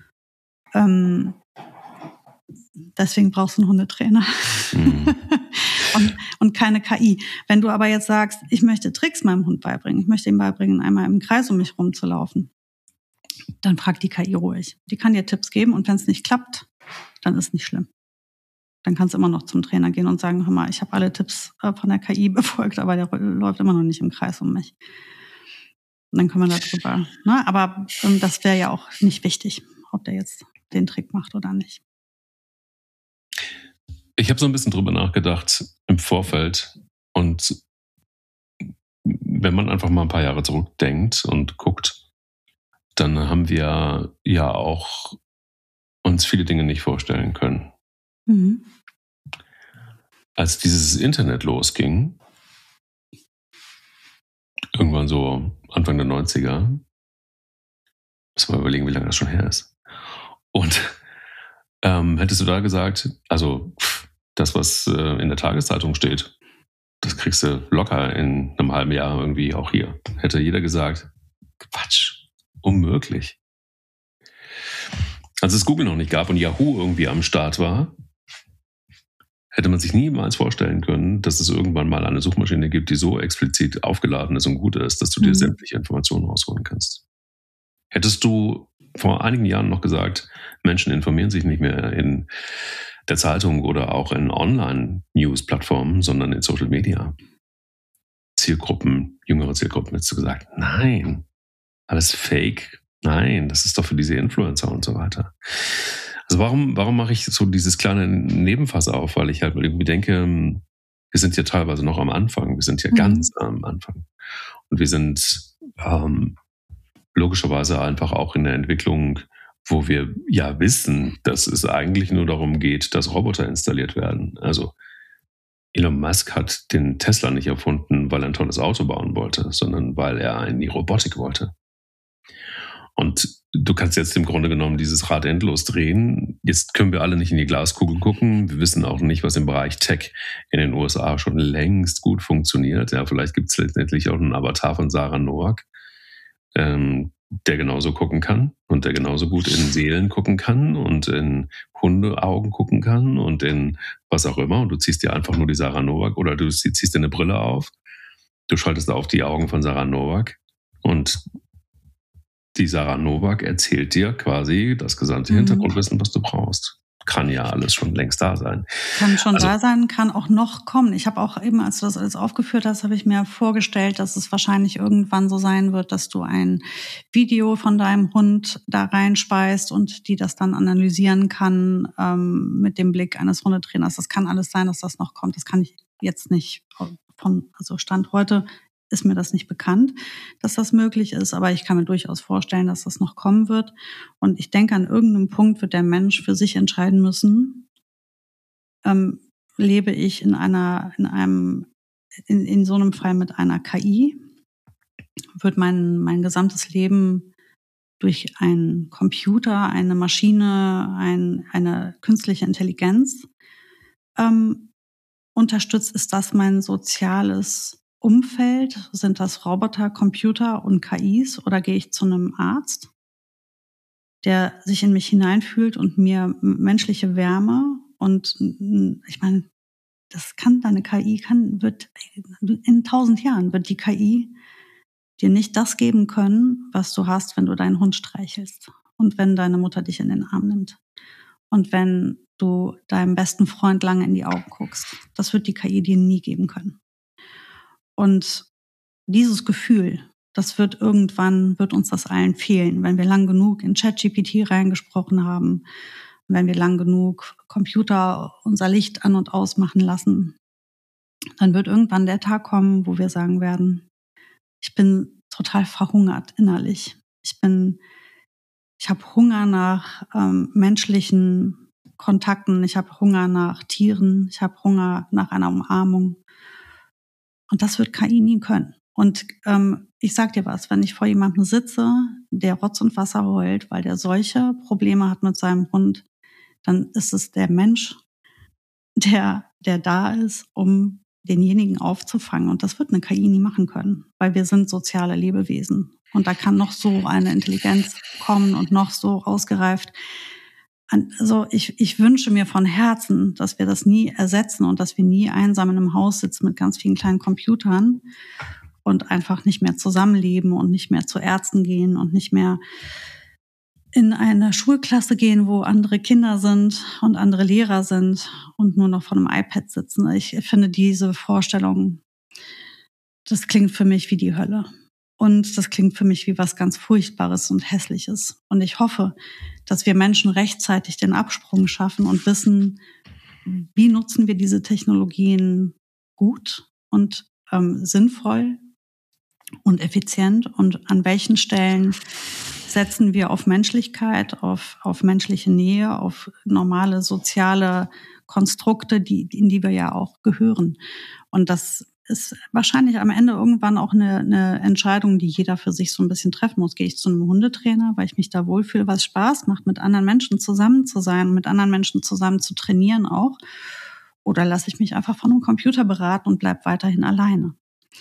Deswegen brauchst du einen Hundetrainer und keine KI. Wenn du aber jetzt sagst, ich möchte Tricks meinem Hund beibringen, ich möchte ihm beibringen, einmal im Kreis um mich rumzulaufen, dann frag die KI ruhig. Die kann dir Tipps geben und wenn es nicht klappt, dann ist nicht schlimm. Dann kannst du immer noch zum Trainer gehen und sagen, hör mal, ich habe alle Tipps von der KI befolgt, aber der läuft immer noch nicht im Kreis um mich. Und dann können wir darüber. Ne? Aber das wäre ja auch nicht wichtig, ob der jetzt den Trick macht oder nicht. Ich habe so ein bisschen drüber nachgedacht im Vorfeld und wenn man einfach mal ein paar Jahre zurückdenkt und guckt, dann haben wir ja auch uns viele Dinge nicht vorstellen können. Als dieses Internet losging, irgendwann so Anfang der 90er, muss man überlegen, wie lange das schon her ist. Und hättest du da gesagt, also das, was in der Tageszeitung steht, das kriegst du locker in einem halben Jahr irgendwie auch hier. Hätte jeder gesagt, Quatsch, unmöglich. Als es Google noch nicht gab und Yahoo irgendwie am Start war, hätte man sich niemals vorstellen können, dass es irgendwann mal eine Suchmaschine gibt, die so explizit aufgeladen ist und gut ist, dass du dir sämtliche Informationen rausholen kannst. Hättest du vor einigen Jahren noch gesagt, Menschen informieren sich nicht mehr in der Zeitung oder auch in Online-News-Plattformen, sondern in Social Media. Zielgruppen, jüngere Zielgruppen, hättest du gesagt, nein, alles Fake, nein, das ist doch für diese Influencer und so weiter. Also warum mache ich so dieses kleine Nebenfass auf? Weil ich halt irgendwie denke, wir sind ja teilweise noch am Anfang. Wir sind ja ganz am Anfang. Und wir sind logischerweise einfach auch in der Entwicklung, wo wir ja wissen, dass es eigentlich nur darum geht, dass Roboter installiert werden. Also Elon Musk hat den Tesla nicht erfunden, weil er ein tolles Auto bauen wollte, sondern weil er in die Robotik wollte. Und du kannst jetzt im Grunde genommen dieses Rad endlos drehen. Jetzt können wir alle nicht in die Glaskugel gucken. Wir wissen auch nicht, was im Bereich Tech in den USA schon längst gut funktioniert. Ja, vielleicht gibt es letztendlich auch einen Avatar von Sarah Nowak, der genauso gucken kann und der genauso gut in Seelen gucken kann und in Hundeaugen gucken kann und in was auch immer. Und du ziehst dir einfach nur die Sarah Nowak oder du ziehst dir eine Brille auf. Du schaltest auf die Augen von Sarah Nowak und die Sarah Nowak erzählt dir quasi das gesamte Hintergrundwissen, was du brauchst. Kann ja alles schon längst da sein. Kann schon da sein, kann auch noch kommen. Ich habe auch eben, als du das alles aufgeführt hast, habe ich mir vorgestellt, dass es wahrscheinlich irgendwann so sein wird, dass du ein Video von deinem Hund da reinspeist und die das dann analysieren kann mit dem Blick eines Hundetrainers. Das kann alles sein, dass das noch kommt. Das kann ich jetzt nicht also Stand heute ist mir das nicht bekannt, dass das möglich ist, aber ich kann mir durchaus vorstellen, dass das noch kommen wird. Und ich denke, an irgendeinem Punkt wird der Mensch für sich entscheiden müssen, lebe ich in so einem Fall mit einer KI, wird mein gesamtes Leben durch einen Computer, eine Maschine, eine künstliche Intelligenz unterstützt, ist das mein soziales Umfeld? Sind das Roboter, Computer und KIs oder gehe ich zu einem Arzt, der sich in mich hineinfühlt und mir menschliche Wärme und ich meine, das kann deine KI, wird in 1000 Jahren wird die KI dir nicht das geben können, was du hast, wenn du deinen Hund streichelst und wenn deine Mutter dich in den Arm nimmt und wenn du deinem besten Freund lange in die Augen guckst. Das wird die KI dir nie geben können. Und dieses Gefühl, wird uns das allen fehlen, wenn wir lang genug in ChatGPT reingesprochen haben, wenn wir lang genug Computer unser Licht an- und ausmachen lassen. Dann wird irgendwann der Tag kommen, wo wir sagen werden, ich bin total verhungert innerlich. Ich habe Hunger nach menschlichen Kontakten, ich habe Hunger nach Tieren, ich habe Hunger nach einer Umarmung. Und das wird KI nie können. Und ich sag dir was, wenn ich vor jemandem sitze, der Rotz und Wasser heult, weil der solche Probleme hat mit seinem Hund, dann ist es der Mensch, der da ist, um denjenigen aufzufangen. Und das wird eine KI nie machen können, weil wir sind soziale Lebewesen. Und da kann noch so eine Intelligenz kommen und noch so ausgereift. Also ich wünsche mir von Herzen, dass wir das nie ersetzen und dass wir nie einsam in einem Haus sitzen mit ganz vielen kleinen Computern und einfach nicht mehr zusammenleben und nicht mehr zu Ärzten gehen und nicht mehr in eine Schulklasse gehen, wo andere Kinder sind und andere Lehrer sind und nur noch vor einem iPad sitzen. Ich finde diese Vorstellung, das klingt für mich wie die Hölle. Und das klingt für mich wie was ganz Furchtbares und Hässliches. Und ich hoffe, dass wir Menschen rechtzeitig den Absprung schaffen und wissen, wie nutzen wir diese Technologien gut und sinnvoll und effizient und an welchen Stellen setzen wir auf Menschlichkeit, auf menschliche Nähe, auf normale soziale Konstrukte, in die wir ja auch gehören. Und das ist wahrscheinlich am Ende irgendwann auch eine Entscheidung, die jeder für sich so ein bisschen treffen muss. Gehe ich zu einem Hundetrainer, weil ich mich da wohlfühle, was Spaß macht, mit anderen Menschen zusammen zu sein, mit anderen Menschen zusammen zu trainieren auch? Oder lasse ich mich einfach von einem Computer beraten und bleib weiterhin alleine?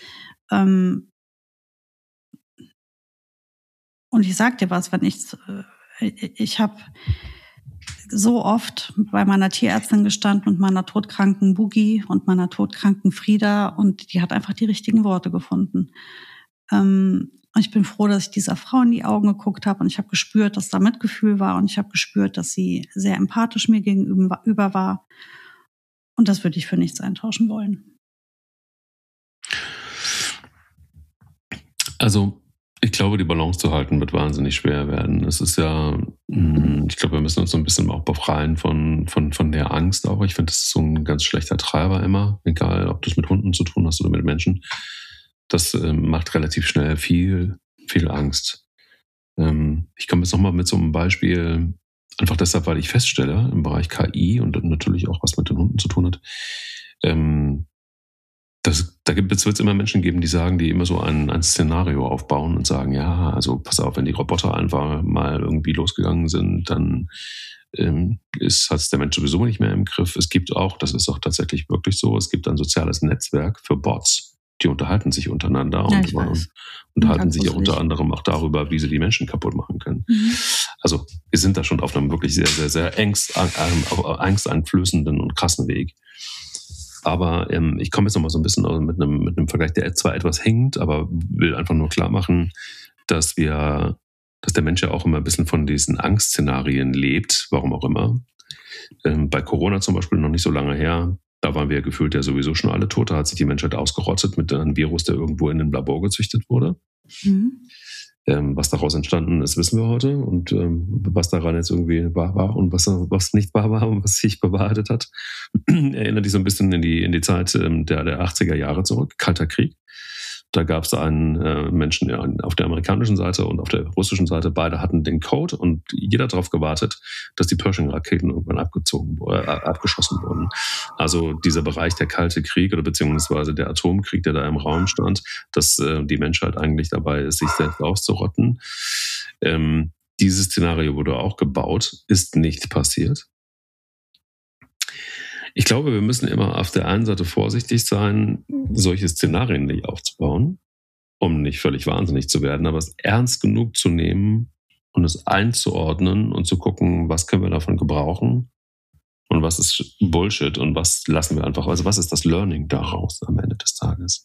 Und ich sag dir was, ich habe so oft bei meiner Tierärztin gestanden und meiner todkranken Boogie und meiner todkranken Frieda und die hat einfach die richtigen Worte gefunden. Und ich bin froh, dass ich dieser Frau in die Augen geguckt habe und ich habe gespürt, dass da Mitgefühl war und ich habe gespürt, dass sie sehr empathisch mir gegenüber war. Und das würde ich für nichts eintauschen wollen. Also ich glaube, die Balance zu halten wird wahnsinnig schwer werden. Es ist ja, ich glaube, wir müssen uns so ein bisschen auch befreien von der Angst auch. Ich finde, das ist so ein ganz schlechter Treiber immer, egal ob du es mit Hunden zu tun hast oder mit Menschen. Das macht relativ schnell viel Angst. Ich komme jetzt nochmal mit so einem Beispiel, einfach deshalb, weil ich feststelle, im Bereich KI und natürlich auch was mit den Hunden zu tun hat, da wird es immer Menschen geben, die immer so ein Szenario aufbauen und sagen, ja, also pass auf, wenn die Roboter einfach mal irgendwie losgegangen sind, dann hat es der Mensch sowieso nicht mehr im Griff. Es gibt auch, das ist auch tatsächlich wirklich so, es gibt ein soziales Netzwerk für Bots, die unterhalten sich untereinander und unterhalten sich ja unter anderem auch darüber, wie sie die Menschen kaputt machen können. Mhm. Also wir sind da schon auf einem wirklich sehr, sehr, sehr angsteinflößenden und krassen Weg. Aber ich komme jetzt nochmal so ein bisschen mit einem Vergleich, der zwar etwas hängt, aber will einfach nur klar machen, dass der Mensch ja auch immer ein bisschen von diesen Angstszenarien lebt, warum auch immer. Bei Corona zum Beispiel noch nicht so lange her, da waren wir ja gefühlt ja sowieso schon alle tot, da hat sich die Menschheit ausgerottet mit einem Virus, der irgendwo in einem Labor gezüchtet wurde. Mhm. Was daraus entstanden ist, wissen wir heute. Und was daran jetzt irgendwie wahr war und was nicht wahr war und was sich bewahrheitet hat, erinnert dich so ein bisschen in die Zeit der 80er Jahre zurück, Kalter Krieg. Da gab es einen Menschen auf der amerikanischen Seite und auf der russischen Seite. Beide hatten den Code und jeder darauf gewartet, dass die Pershing-Raketen irgendwann abgeschossen wurden. Also dieser Bereich der Kalte Krieg oder beziehungsweise der Atomkrieg, der da im Raum stand, dass die Menschheit eigentlich dabei ist, sich selbst auszurotten. Dieses Szenario wurde auch gebaut, ist nicht passiert. Ich glaube, wir müssen immer auf der einen Seite vorsichtig sein, solche Szenarien nicht aufzubauen, um nicht völlig wahnsinnig zu werden, aber es ernst genug zu nehmen und es einzuordnen und zu gucken, was können wir davon gebrauchen und was ist Bullshit und was lassen wir einfach, also was ist das Learning daraus am Ende des Tages.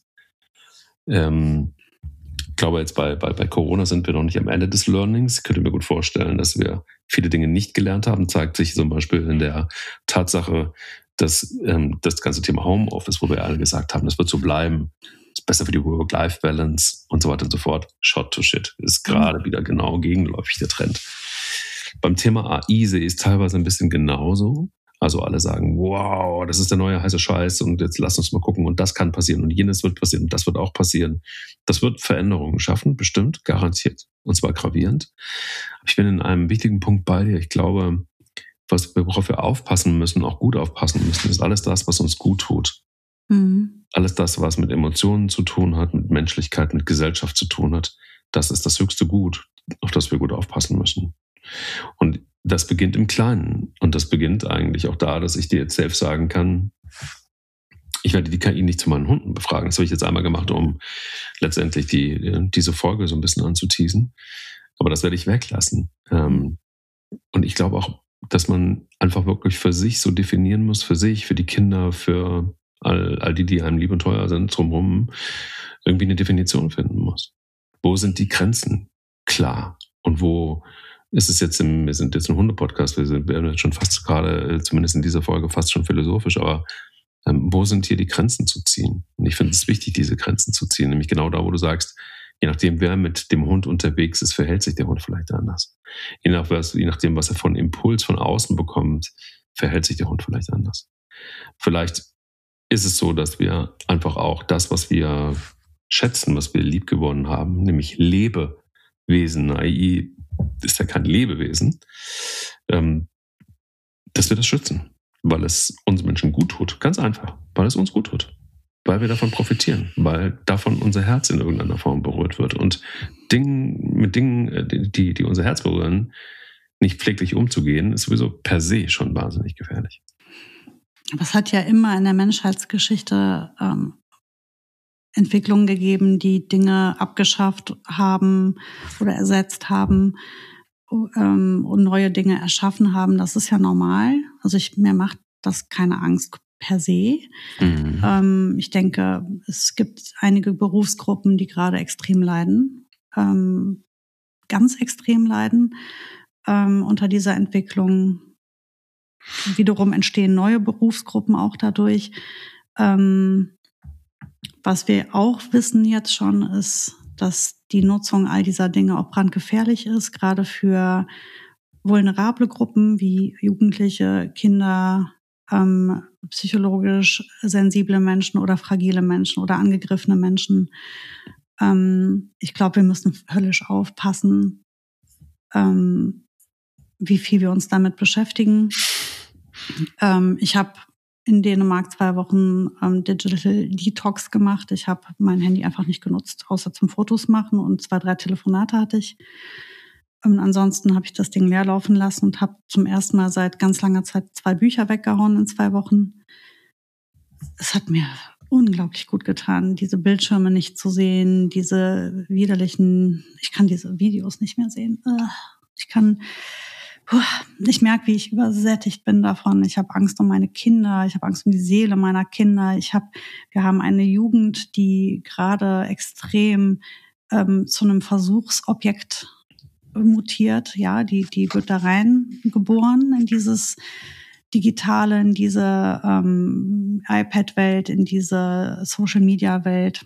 Ich glaube, jetzt bei Corona sind wir noch nicht am Ende des Learnings. Ich könnte mir gut vorstellen, dass wir viele Dinge nicht gelernt haben. Zeigt sich zum Beispiel in der Tatsache, dass das ganze Thema Homeoffice, wo wir alle gesagt haben, das wird so bleiben, ist besser für die Work-Life-Balance und so weiter und so fort. Shot to shit ist gerade wieder genau gegenläufig der Trend. Beim Thema AI sehe ich es teilweise ein bisschen genauso. Also alle sagen, wow, das ist der neue heiße Scheiß und jetzt lass uns mal gucken und das kann passieren und jenes wird passieren und das wird auch passieren. Das wird Veränderungen schaffen, bestimmt, garantiert und zwar gravierend. Aber ich bin in einem wichtigen Punkt bei dir. Ich glaube, worauf wir aufpassen müssen, auch gut aufpassen müssen, ist alles das, was uns gut tut. Mhm. Alles das, was mit Emotionen zu tun hat, mit Menschlichkeit, mit Gesellschaft zu tun hat, das ist das höchste Gut, auf das wir gut aufpassen müssen. Und das beginnt im Kleinen. Und das beginnt eigentlich auch da, dass ich dir jetzt selbst sagen kann, ich werde die KI nicht zu meinen Hunden befragen. Das habe ich jetzt einmal gemacht, um letztendlich diese Folge so ein bisschen anzuteasen. Aber das werde ich weglassen. Und ich glaube auch, dass man einfach wirklich für sich so definieren muss, für sich, für die Kinder, für all die einem lieb und teuer sind, drumherum, irgendwie eine Definition finden muss. Wo sind die Grenzen klar? Und wo ist es jetzt wir sind jetzt ein Hunde-Podcast, wir werden jetzt schon fast gerade, zumindest in dieser Folge, fast schon philosophisch, aber wo sind hier die Grenzen zu ziehen? Und ich finde es wichtig, diese Grenzen zu ziehen, nämlich genau da, wo du sagst, je nachdem, wer mit dem Hund unterwegs ist, verhält sich der Hund vielleicht anders. Je nachdem, was er von Impuls von außen bekommt, verhält sich der Hund vielleicht anders. Vielleicht ist es so, dass wir einfach auch das, was wir schätzen, was wir liebgewonnen haben, nämlich Lebewesen, AI ist ja kein Lebewesen, dass wir das schützen, weil es uns Menschen gut tut. Ganz einfach, weil es uns gut tut. Weil wir davon profitieren, weil davon unser Herz in irgendeiner Form berührt wird. Und mit Dingen, die unser Herz berühren, nicht pfleglich umzugehen, ist sowieso per se schon wahnsinnig gefährlich. Aber es hat ja immer in der Menschheitsgeschichte Entwicklungen gegeben, die Dinge abgeschafft haben oder ersetzt haben und neue Dinge erschaffen haben. Das ist ja normal. Also mir macht das keine Angst per se. Mhm. Ich denke, es gibt einige Berufsgruppen, die gerade extrem leiden, ganz extrem leiden unter dieser Entwicklung. Wiederum entstehen neue Berufsgruppen auch dadurch. Was wir auch wissen jetzt schon, ist, dass die Nutzung all dieser Dinge auch brandgefährlich ist, gerade für vulnerable Gruppen wie Jugendliche, Kinder, psychologisch sensible Menschen oder fragile Menschen oder angegriffene Menschen. Ich glaube, wir müssen höllisch aufpassen, wie viel wir uns damit beschäftigen. Ich habe in Dänemark 2 Wochen Digital Detox gemacht. Ich habe mein Handy einfach nicht genutzt, außer zum Fotos machen und 2, 3 Telefonate hatte ich. Ansonsten habe ich das Ding leer laufen lassen und habe zum ersten Mal seit ganz langer Zeit 2 Bücher weggehauen in 2 Wochen. Es hat mir unglaublich gut getan, diese Bildschirme nicht zu sehen, diese widerlichen, ich kann diese Videos nicht mehr sehen. Ich merke, wie ich übersättigt bin davon. Ich habe Angst um meine Kinder, ich habe Angst um die Seele meiner Kinder. Wir haben eine Jugend, die gerade extrem zu einem Versuchsobjekt mutiert. Ja, die wird da rein geboren in dieses Digitale, in diese iPad-Welt, in diese Social-Media-Welt.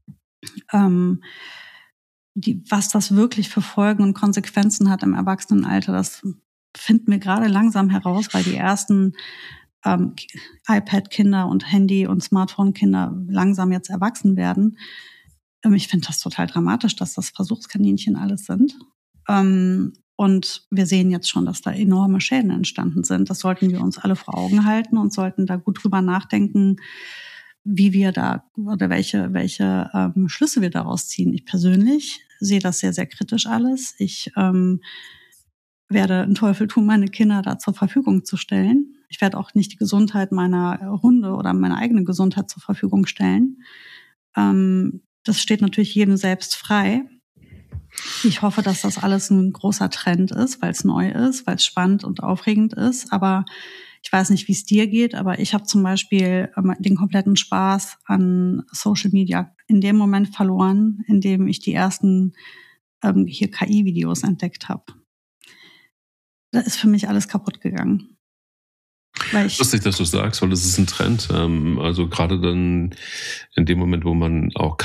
Was das wirklich für Folgen und Konsequenzen hat im Erwachsenenalter, das finden wir gerade langsam heraus, weil die ersten iPad-Kinder und Handy- und Smartphone-Kinder langsam jetzt erwachsen werden. Ich finde das total dramatisch, dass das Versuchskaninchen alles sind. Und wir sehen jetzt schon, dass da enorme Schäden entstanden sind. Das sollten wir uns alle vor Augen halten und sollten da gut drüber nachdenken, wie wir da oder welche Schlüsse wir daraus ziehen. Ich persönlich sehe das sehr, sehr kritisch alles. Ich werde einen Teufel tun, meine Kinder da zur Verfügung zu stellen. Ich werde auch nicht die Gesundheit meiner Hunde oder meine eigene Gesundheit zur Verfügung stellen. Das steht natürlich jedem selbst frei. Ich hoffe, dass das alles ein großer Trend ist, weil es neu ist, weil es spannend und aufregend ist. Aber ich weiß nicht, wie es dir geht, aber ich habe zum Beispiel den kompletten Spaß an Social Media in dem Moment verloren, in dem ich die ersten hier KI-Videos entdeckt habe. Da ist für mich alles kaputt gegangen. Lustig, dass du sagst, weil das ist ein Trend. Also gerade dann in dem Moment, wo man auch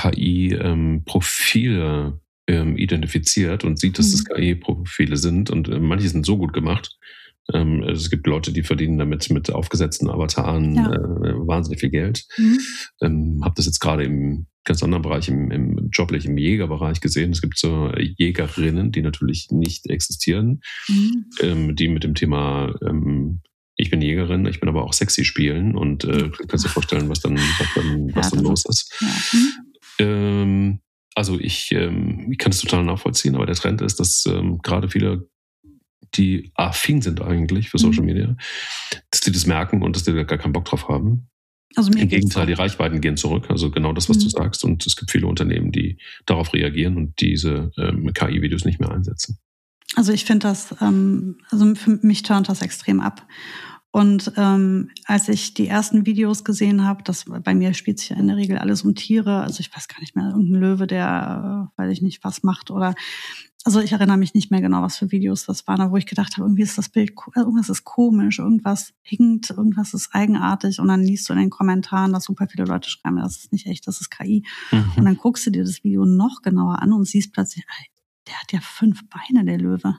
KI-Profile identifiziert und sieht, dass das KI-Profile sind und manche sind so gut gemacht. Es gibt Leute, die verdienen damit mit aufgesetzten Avataren wahnsinnig viel Geld. Habe das jetzt gerade im ganz anderen Bereich, im joblichen Jägerbereich gesehen. Es gibt so Jägerinnen, die natürlich nicht existieren, die mit dem Thema ich bin Jägerin, ich bin aber auch sexy spielen und kannst dir vorstellen, was dann los ist. Ja. Also ich kann es total nachvollziehen, aber der Trend ist, dass gerade viele, die affin sind eigentlich für Social Media, dass die das merken und dass die da gar keinen Bock drauf haben. Also im Gegenteil, die Reichweiten gehen zurück. Also genau das, was du sagst. Und es gibt viele Unternehmen, die darauf reagieren und diese KI-Videos nicht mehr einsetzen. Also ich finde das, also für mich turnt das extrem ab. Und als ich die ersten Videos gesehen habe, bei mir spielt sich ja in der Regel alles um Tiere. Also ich weiß gar nicht mehr, irgendein Löwe, der, weiß ich nicht, was macht oder... Also ich erinnere mich nicht mehr genau, was für Videos das waren, wo ich gedacht habe, irgendwie ist das Bild, irgendwas ist komisch, irgendwas hinkt, irgendwas ist eigenartig und dann liest du in den Kommentaren, dass super viele Leute schreiben, das ist nicht echt, das ist KI. Und dann guckst du dir das Video noch genauer an und siehst plötzlich, der hat ja 5 Beine, der Löwe.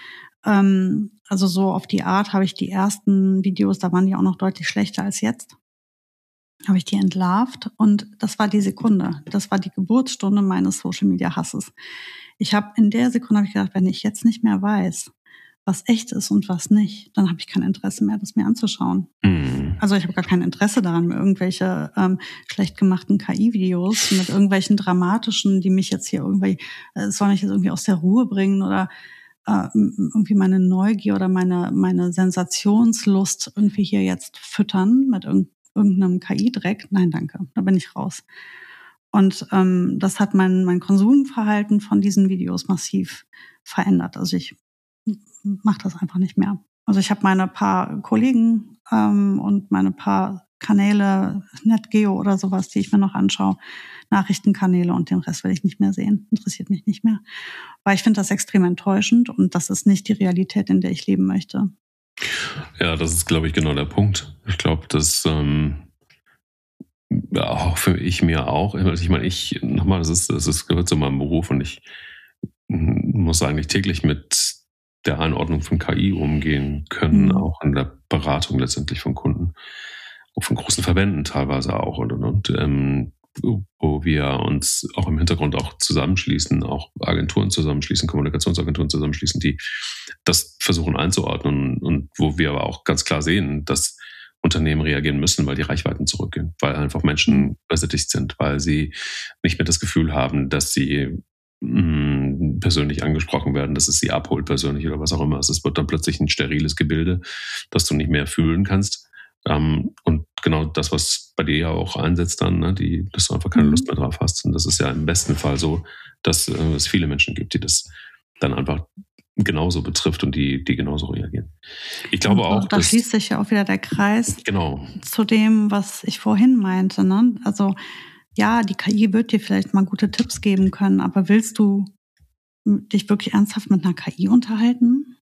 Also so auf die Art habe ich die ersten Videos, da waren die auch noch deutlich schlechter als jetzt, habe ich die entlarvt und das war die Sekunde, das war die Geburtsstunde meines Social-Media-Hasses. In der Sekunde habe ich gedacht, wenn ich jetzt nicht mehr weiß, was echt ist und was nicht, dann habe ich kein Interesse mehr, das mir anzuschauen. Also ich habe gar kein Interesse daran, mir irgendwelche schlecht gemachten KI-Videos mit irgendwelchen dramatischen, die mich jetzt hier soll mich jetzt irgendwie aus der Ruhe bringen oder irgendwie meine Neugier oder meine Sensationslust irgendwie hier jetzt füttern mit irgendeinem KI-Dreck. Nein, danke, da bin ich raus. Und das hat mein Konsumverhalten von diesen Videos massiv verändert. Also ich mache das einfach nicht mehr. Also ich habe meine paar Kollegen und meine paar Kanäle, NetGeo oder sowas, die ich mir noch anschaue, Nachrichtenkanäle und den Rest will ich nicht mehr sehen. Interessiert mich nicht mehr. Weil ich finde das extrem enttäuschend und das ist nicht die Realität, in der ich leben möchte. Ja, das ist, glaube ich, genau der Punkt. Ich glaube, dass auch für mir auch. Ich meine, das gehört zu meinem Beruf und ich muss eigentlich täglich mit der Einordnung von KI umgehen können, auch in der Beratung letztendlich von Kunden, auch von großen Verbänden teilweise auch und wo wir uns auch im Hintergrund auch zusammenschließen, auch Agenturen zusammenschließen, Kommunikationsagenturen zusammenschließen, die das versuchen einzuordnen und wo wir aber auch ganz klar sehen, dass Unternehmen reagieren müssen, weil die Reichweiten zurückgehen, weil einfach Menschen übersättigt sind, weil sie nicht mehr das Gefühl haben, dass sie persönlich angesprochen werden, dass es sie abholt persönlich oder was auch immer. Es wird dann plötzlich ein steriles Gebilde, das du nicht mehr fühlen kannst. Und genau das, was bei dir ja auch einsetzt dann, ne, dass du einfach keine Lust mehr drauf hast. Und das ist ja im besten Fall so, dass es viele Menschen gibt, die das dann einfach genauso betrifft und die genauso reagieren. Ich glaube auch, da schließt sich ja auch wieder der Kreis zu dem, was ich vorhin meinte. Ne? Also ja, die KI wird dir vielleicht mal gute Tipps geben können, aber willst du dich wirklich ernsthaft mit einer KI unterhalten?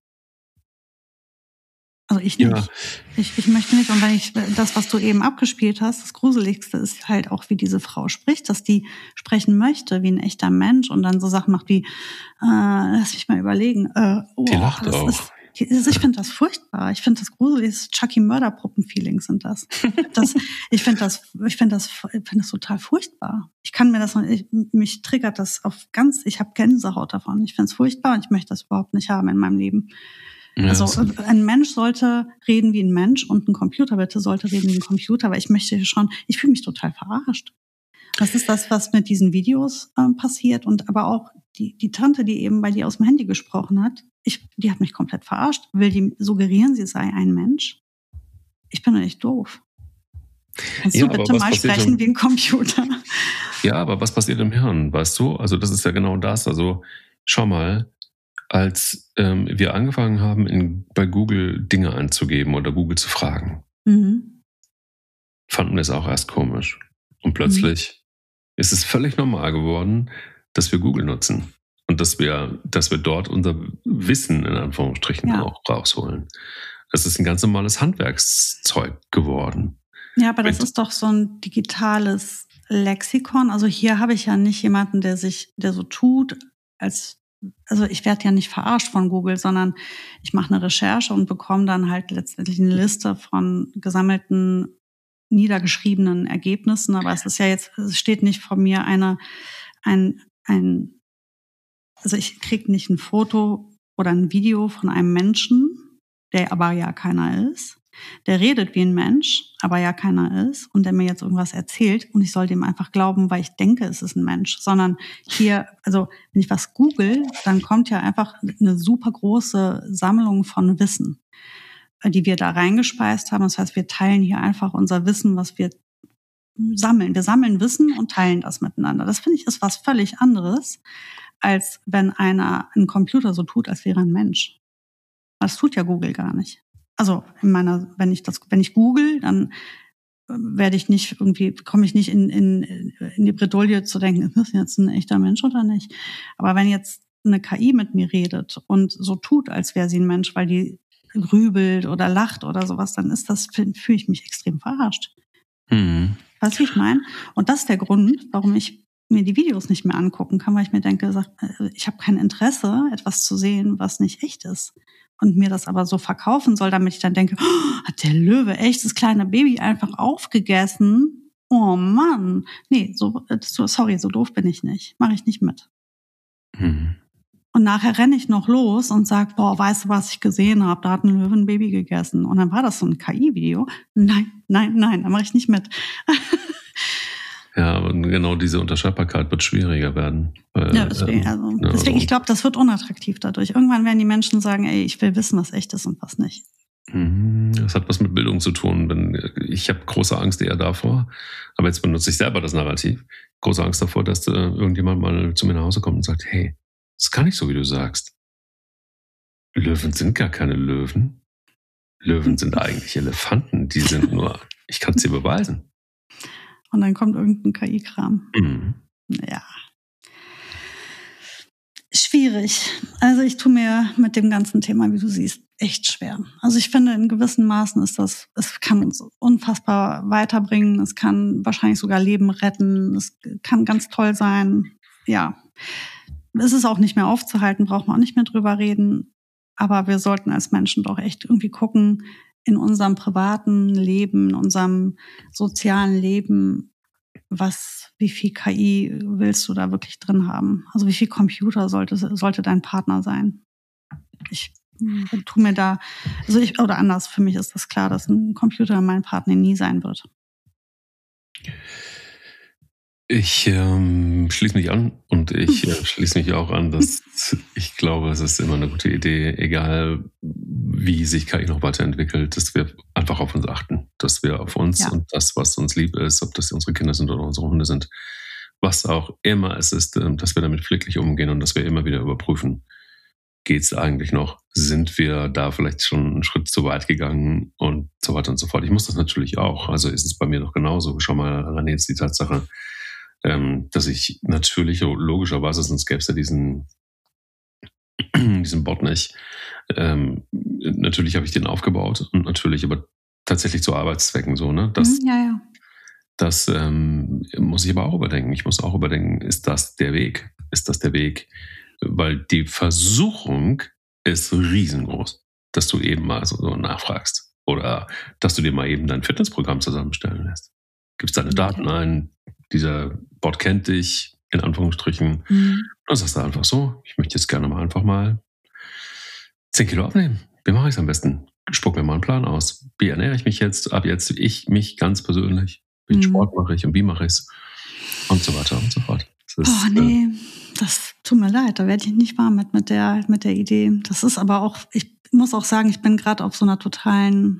Also ich nicht. Ja. Ich möchte nicht. Und wenn das, was du eben abgespielt hast, das Gruseligste ist halt auch, wie diese Frau spricht, dass die sprechen möchte wie ein echter Mensch und dann so Sachen macht wie, lass mich mal überlegen. Die lacht auch. Ich finde das furchtbar. Ich finde das gruselig. Chucky-Mörder-Puppen-Feelings sind das. Ich finde das total furchtbar. Ich kann mir mich triggert das ich habe Gänsehaut davon. Ich finde es furchtbar und ich möchte das überhaupt nicht haben in meinem Leben. Also ein Mensch sollte reden wie ein Mensch und ein Computer bitte sollte reden wie ein Computer, weil ich fühle mich total verarscht. Das ist das, was mit diesen Videos passiert und aber auch die Tante, die eben bei dir aus dem Handy gesprochen hat, die hat mich komplett verarscht. Will die suggerieren, sie sei ein Mensch? ich bin doch nicht doof. Kannst du bitte mal sprechen wie ein Computer? Ja, aber was passiert im Hirn, weißt du? Also das ist ja genau das. Also schau mal, als wir angefangen haben, bei Google Dinge einzugeben oder Google zu fragen, fanden wir es auch erst komisch. Und plötzlich ist es völlig normal geworden, dass wir Google nutzen und dass wir dort unser Wissen in Anführungsstrichen auch rausholen. Das ist ein ganz normales Handwerkszeug geworden. Ja, aber das ist doch so ein digitales Lexikon. Also hier habe ich ja nicht jemanden, der so tut, also ich werde ja nicht verarscht von Google, sondern ich mache eine Recherche und bekomme dann halt letztendlich eine Liste von gesammelten, niedergeschriebenen Ergebnissen. Aber es steht nicht vor mir also ich kriege nicht ein Foto oder ein Video von einem Menschen, der aber ja keiner ist. Der redet wie ein Mensch, aber ja keiner ist und der mir jetzt irgendwas erzählt und ich soll dem einfach glauben, weil ich denke, es ist ein Mensch. Sondern hier, also wenn ich was google, dann kommt ja einfach eine super große Sammlung von Wissen, die wir da reingespeist haben. Das heißt, wir teilen hier einfach unser Wissen, was wir sammeln. Wir sammeln Wissen und teilen das miteinander. Das finde ich ist was völlig anderes, als wenn ein Computer so tut, als wäre ein Mensch. Das tut ja Google gar nicht. Also wenn ich google, dann komme ich nicht in die Bredouille zu denken, ist das jetzt ein echter Mensch oder nicht? Aber wenn jetzt eine KI mit mir redet und so tut, als wäre sie ein Mensch, weil die grübelt oder lacht oder sowas, dann fühle ich mich extrem verarscht. Weißt du, wie ich meine? Und das ist der Grund, warum ich mir die Videos nicht mehr angucken kann, weil ich mir denke, ich habe kein Interesse, etwas zu sehen, was nicht echt ist. Und mir das aber so verkaufen soll, damit ich dann denke, hat der Löwe echt das kleine Baby einfach aufgegessen? Oh Mann. Nee, so doof bin ich nicht. Mache ich nicht mit. Und nachher renne ich noch los und sage, weißt du, was ich gesehen habe? Da hat ein Löwe ein Baby gegessen. Und dann war das so ein KI-Video. Nein, da mache ich nicht mit. Ja, aber genau diese Unterscheidbarkeit wird schwieriger werden. Ja, deswegen, ich glaube, das wird unattraktiv dadurch. Irgendwann werden die Menschen sagen, ich will wissen, was echt ist und was nicht. Das hat was mit Bildung zu tun. Ich habe große Angst eher davor, aber jetzt benutze ich selber das Narrativ, große Angst davor, dass irgendjemand mal zu mir nach Hause kommt und sagt, hey, das ist gar nicht so, wie du sagst. Löwen sind gar keine Löwen. Löwen sind eigentlich Elefanten. Die sind nur, ich kann es dir beweisen. Und dann kommt irgendein KI-Kram. Ja. Schwierig. Also ich tue mir mit dem ganzen Thema, wie du siehst, echt schwer. Also ich finde, in gewissen Maßen es kann uns unfassbar weiterbringen. Es kann wahrscheinlich sogar Leben retten. Es kann ganz toll sein. Ja. Es ist auch nicht mehr aufzuhalten, braucht man auch nicht mehr drüber reden. Aber wir sollten als Menschen doch echt irgendwie gucken, in unserem privaten Leben, in unserem sozialen Leben, wie viel KI willst du da wirklich drin haben? Also wie viel Computer sollte dein Partner sein? Ich tue mir da, oder anders, für mich ist das klar, dass ein Computer mein Partner nie sein wird. Ich schließe mich an und ich schließe mich auch an, dass ich glaube, es ist immer eine gute Idee, egal wie sich KI noch weiterentwickelt, dass wir einfach auf uns achten, dass wir auf uns und das, was uns lieb ist, ob das unsere Kinder sind oder unsere Hunde sind, was auch immer es ist, dass wir damit pfleglich umgehen und dass wir immer wieder überprüfen, geht es eigentlich noch, sind wir da vielleicht schon einen Schritt zu weit gegangen und so weiter und so fort. Ich muss das natürlich auch, also ist es bei mir noch genauso. Schau mal an jetzt die Tatsache, dass ich natürlich, logischerweise, sonst gäbe es ja diesen Bot nicht. Natürlich habe ich den aufgebaut und natürlich aber tatsächlich zu Arbeitszwecken so, ne? Das muss ich aber auch überdenken. Ich muss auch überdenken, ist das der Weg? Ist das der Weg? Weil die Versuchung ist riesengroß, dass du eben mal so nachfragst oder dass du dir mal eben dein Fitnessprogramm zusammenstellen lässt. Gibst deine Daten ein, dieser Bot kennt dich, in Anführungsstrichen. Dann sagst du einfach so, ich möchte jetzt gerne mal einfach mal 10 Kilo abnehmen. Wie mache ich es am besten? Spuck mir mal einen Plan aus. Wie ernähre ich mich jetzt? Ab jetzt mich ganz persönlich. Welchen Sport mache ich und wie mache ich es? Und so weiter und so fort. Das tut mir leid, da werde ich nicht warm mit der Idee. Das ist aber auch, ich muss auch sagen, ich bin gerade auf so einer totalen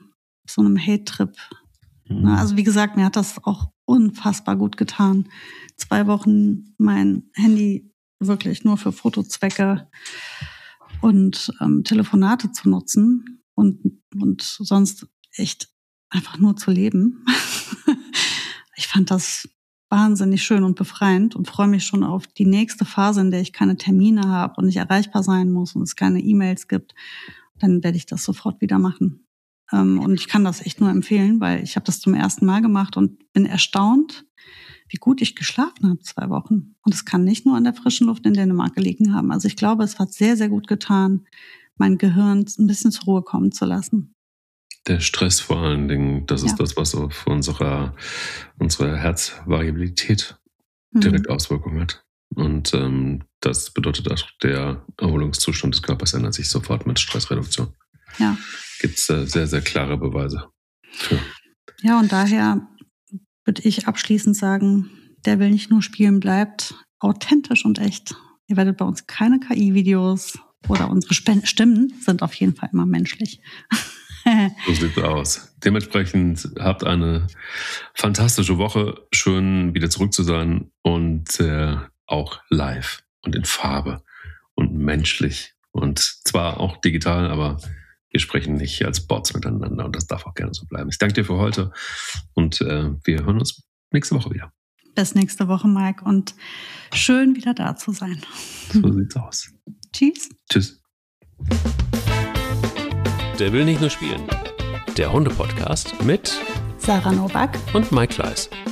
so einem Hate-Trip. Also wie gesagt, mir hat das auch unfassbar gut getan. 2 Wochen mein Handy wirklich nur für Fotozwecke und Telefonate zu nutzen und sonst echt einfach nur zu leben. Ich fand das wahnsinnig schön und befreiend und freue mich schon auf die nächste Phase, in der ich keine Termine habe und nicht erreichbar sein muss und es keine E-Mails gibt. Dann werde ich das sofort wieder machen. Und ich kann das echt nur empfehlen, weil ich habe das zum ersten Mal gemacht und bin erstaunt, wie gut ich geschlafen habe 2 Wochen. Und es kann nicht nur an der frischen Luft in Dänemark gelegen haben. Also ich glaube, es hat sehr, sehr gut getan, mein Gehirn ein bisschen zur Ruhe kommen zu lassen. Der Stress vor allen Dingen, das ist das, was auf unsere Herzvariabilität direkt Auswirkungen hat. Und das bedeutet auch, der Erholungszustand des Körpers ändert sich sofort mit Stressreduktion. Ja. Gibt es sehr, sehr klare Beweise für. Ja, und daher würde ich abschließend sagen, der will nicht nur spielen, bleibt authentisch und echt. Ihr werdet bei uns keine KI-Videos oder unsere Stimmen sind auf jeden Fall immer menschlich. So sieht's aus. Dementsprechend habt eine fantastische Woche. Schön, wieder zurück zu sein und auch live und in Farbe und menschlich. Und zwar auch digital, aber wir sprechen nicht als Bots miteinander und das darf auch gerne so bleiben. Ich danke dir für heute und wir hören uns nächste Woche wieder. Bis nächste Woche, Mike, und schön wieder da zu sein. So sieht's aus. Tschüss. Tschüss. Der will nicht nur spielen. Der Hunde-Podcast mit Sarah Novak und Mike Kleiss.